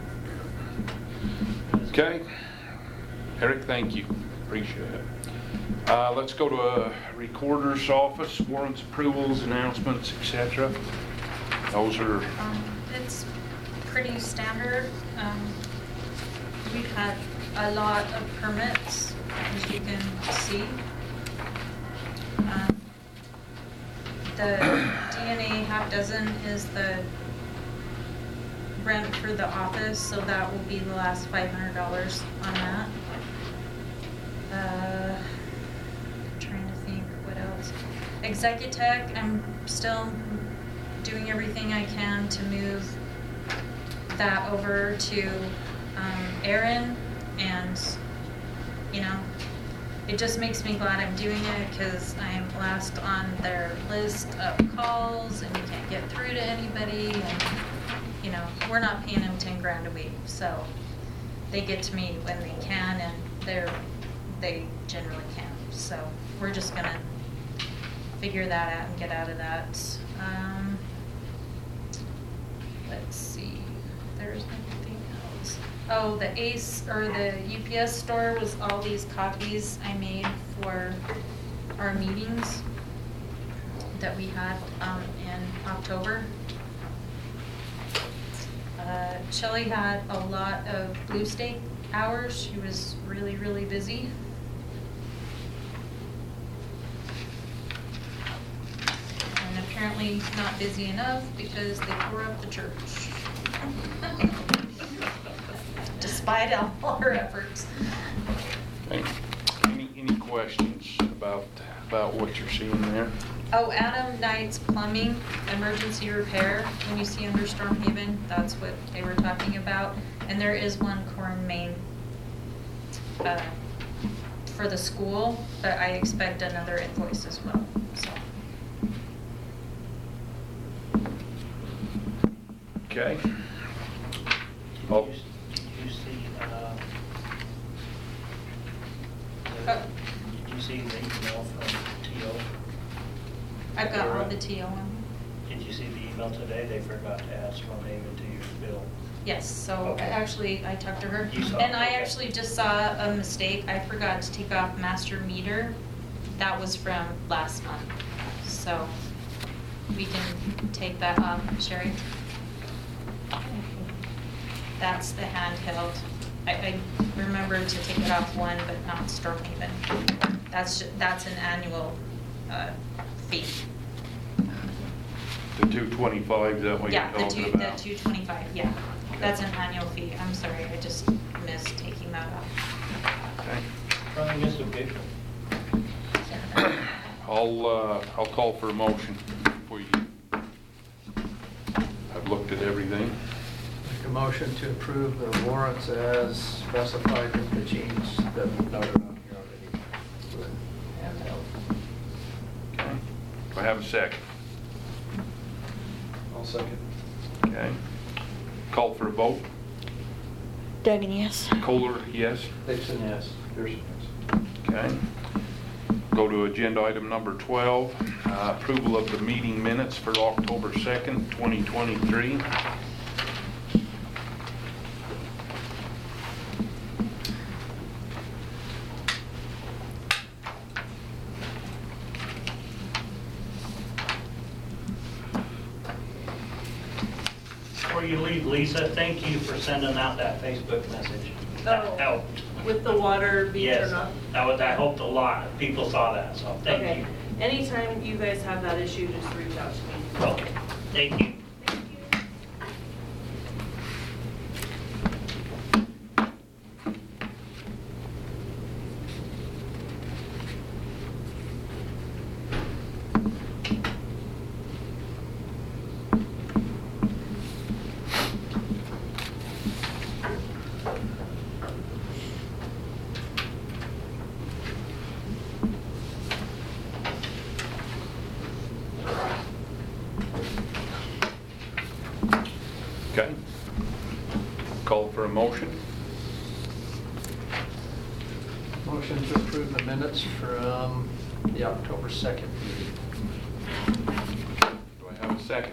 Okay. Eric, thank you. Appreciate it. Let's go to recorder's office, warrants, approvals, announcements, etc. Those are, It's pretty standard. We've had a lot of permits, as you can see. The DNA half dozen is the rent for the office, so that will be the last $500 on that. Trying to think what else. Executech, I'm still doing everything I can to move that over to Aaron, and you know, it just makes me glad I'm doing it because I am last on their list of calls and you can't get through to anybody, and you know, we're not paying them 10 grand a week, so they get to me when they can, and they generally can. So we're just gonna figure that out and get out of that. Let's see, there's nothing else. Oh, the Ace or the UPS store was all these copies I made for our meetings that we had in October. Shelley had a lot of Blue State hours. She was really, really busy. And apparently not busy enough because they tore up the church. Despite all her efforts. okay. Any questions about what you're seeing there? Oh, Adam Knight's Plumbing, emergency repair. When you see under Storm Haven, that's what they were talking about. And there is one corn main for the school, but I expect another invoice as well, so. Okay. Did Oh, you see, Oh. did you see the email from T.O.? I've got all the TO on. Did you see the email today? They forgot to add Storm Haven to your bill. Yes, so Okay. actually, I talked to her. You saw And it, I okay. actually just saw a mistake. I forgot to take off master meter. That was from last month. So we can take that off, Sherry. That's the handheld. I remembered to take it off one, but not Stormhaven. That's an annual fee. The 225, is that what you're Yeah, talking the about? 225, yeah. That's an annual fee. I'm sorry, I just missed taking that off. Okay. Probably missed a big one. I'll call for a motion. I've looked at everything. Make a motion to approve the warrants as specified with the change that we noted on here already. With handheld. Okay. Do I have a second? I'll second. Okay. Call for a vote. Duggan, yes. Kohler, yes. Dixon, yes. Pearson, Okay. Go to agenda item number 12, approval of the meeting minutes for October 2nd, 2023. Before you leave, Lisa, thank you for sending out that Facebook message. Oh. That helped. With the water being Yes, turned off? that helped a lot. People saw that, so thank Okay. you. Anytime you guys have that issue, just reach out to me. Okay, thank you. Thank you. Okay. Call for a motion. Motion to approve the minutes from the October 2nd meeting. Do I have a second?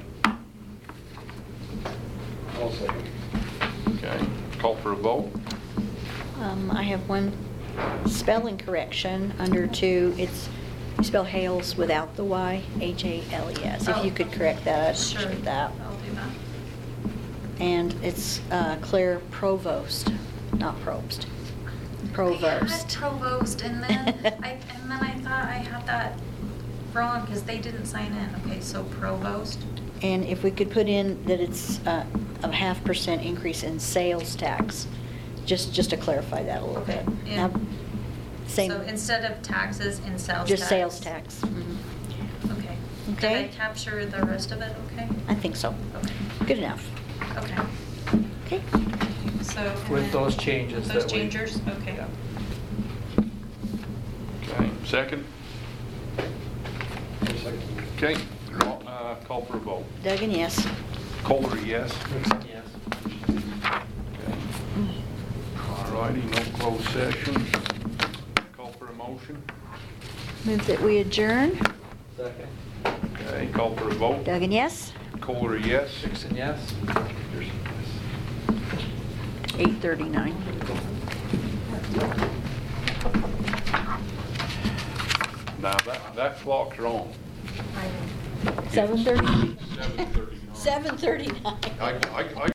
I'll second. Okay. Call for a vote. I have one spelling correction under 2. It's, you spell Hales without the Y, Hales. If you could correct that, I'd Sure, appreciate that. I'll do that. And it's Claire Provost, not Probst. Provost. I had Provost, and then I thought I had that wrong because they didn't sign in. Okay, so Provost. And if we could put in that it's a 0.5% increase in sales tax, just to clarify that a little Okay, bit. yeah. Now, Same, So instead of taxes, in sales tax. just sales tax. Mhm. Okay. Okay. Did I capture the rest of it okay? I think so. Okay. Good enough. Okay. Okay. So. and With then- those changes with Those that we- changers, okay. Yeah. Okay. Second? I'll second. Okay. Call for a vote. Duggan, yes. Kohler, yes. Dixon, yes. Okay. All righty, no closed session. Call for a motion. Move that we adjourn. Second. Okay. Call for a vote. Duggan, yes. Kohler, yes. Dixon, yes. Pearson, yes. 8:39. Now, that clock's wrong. 7:30? 7:39. 7:39. I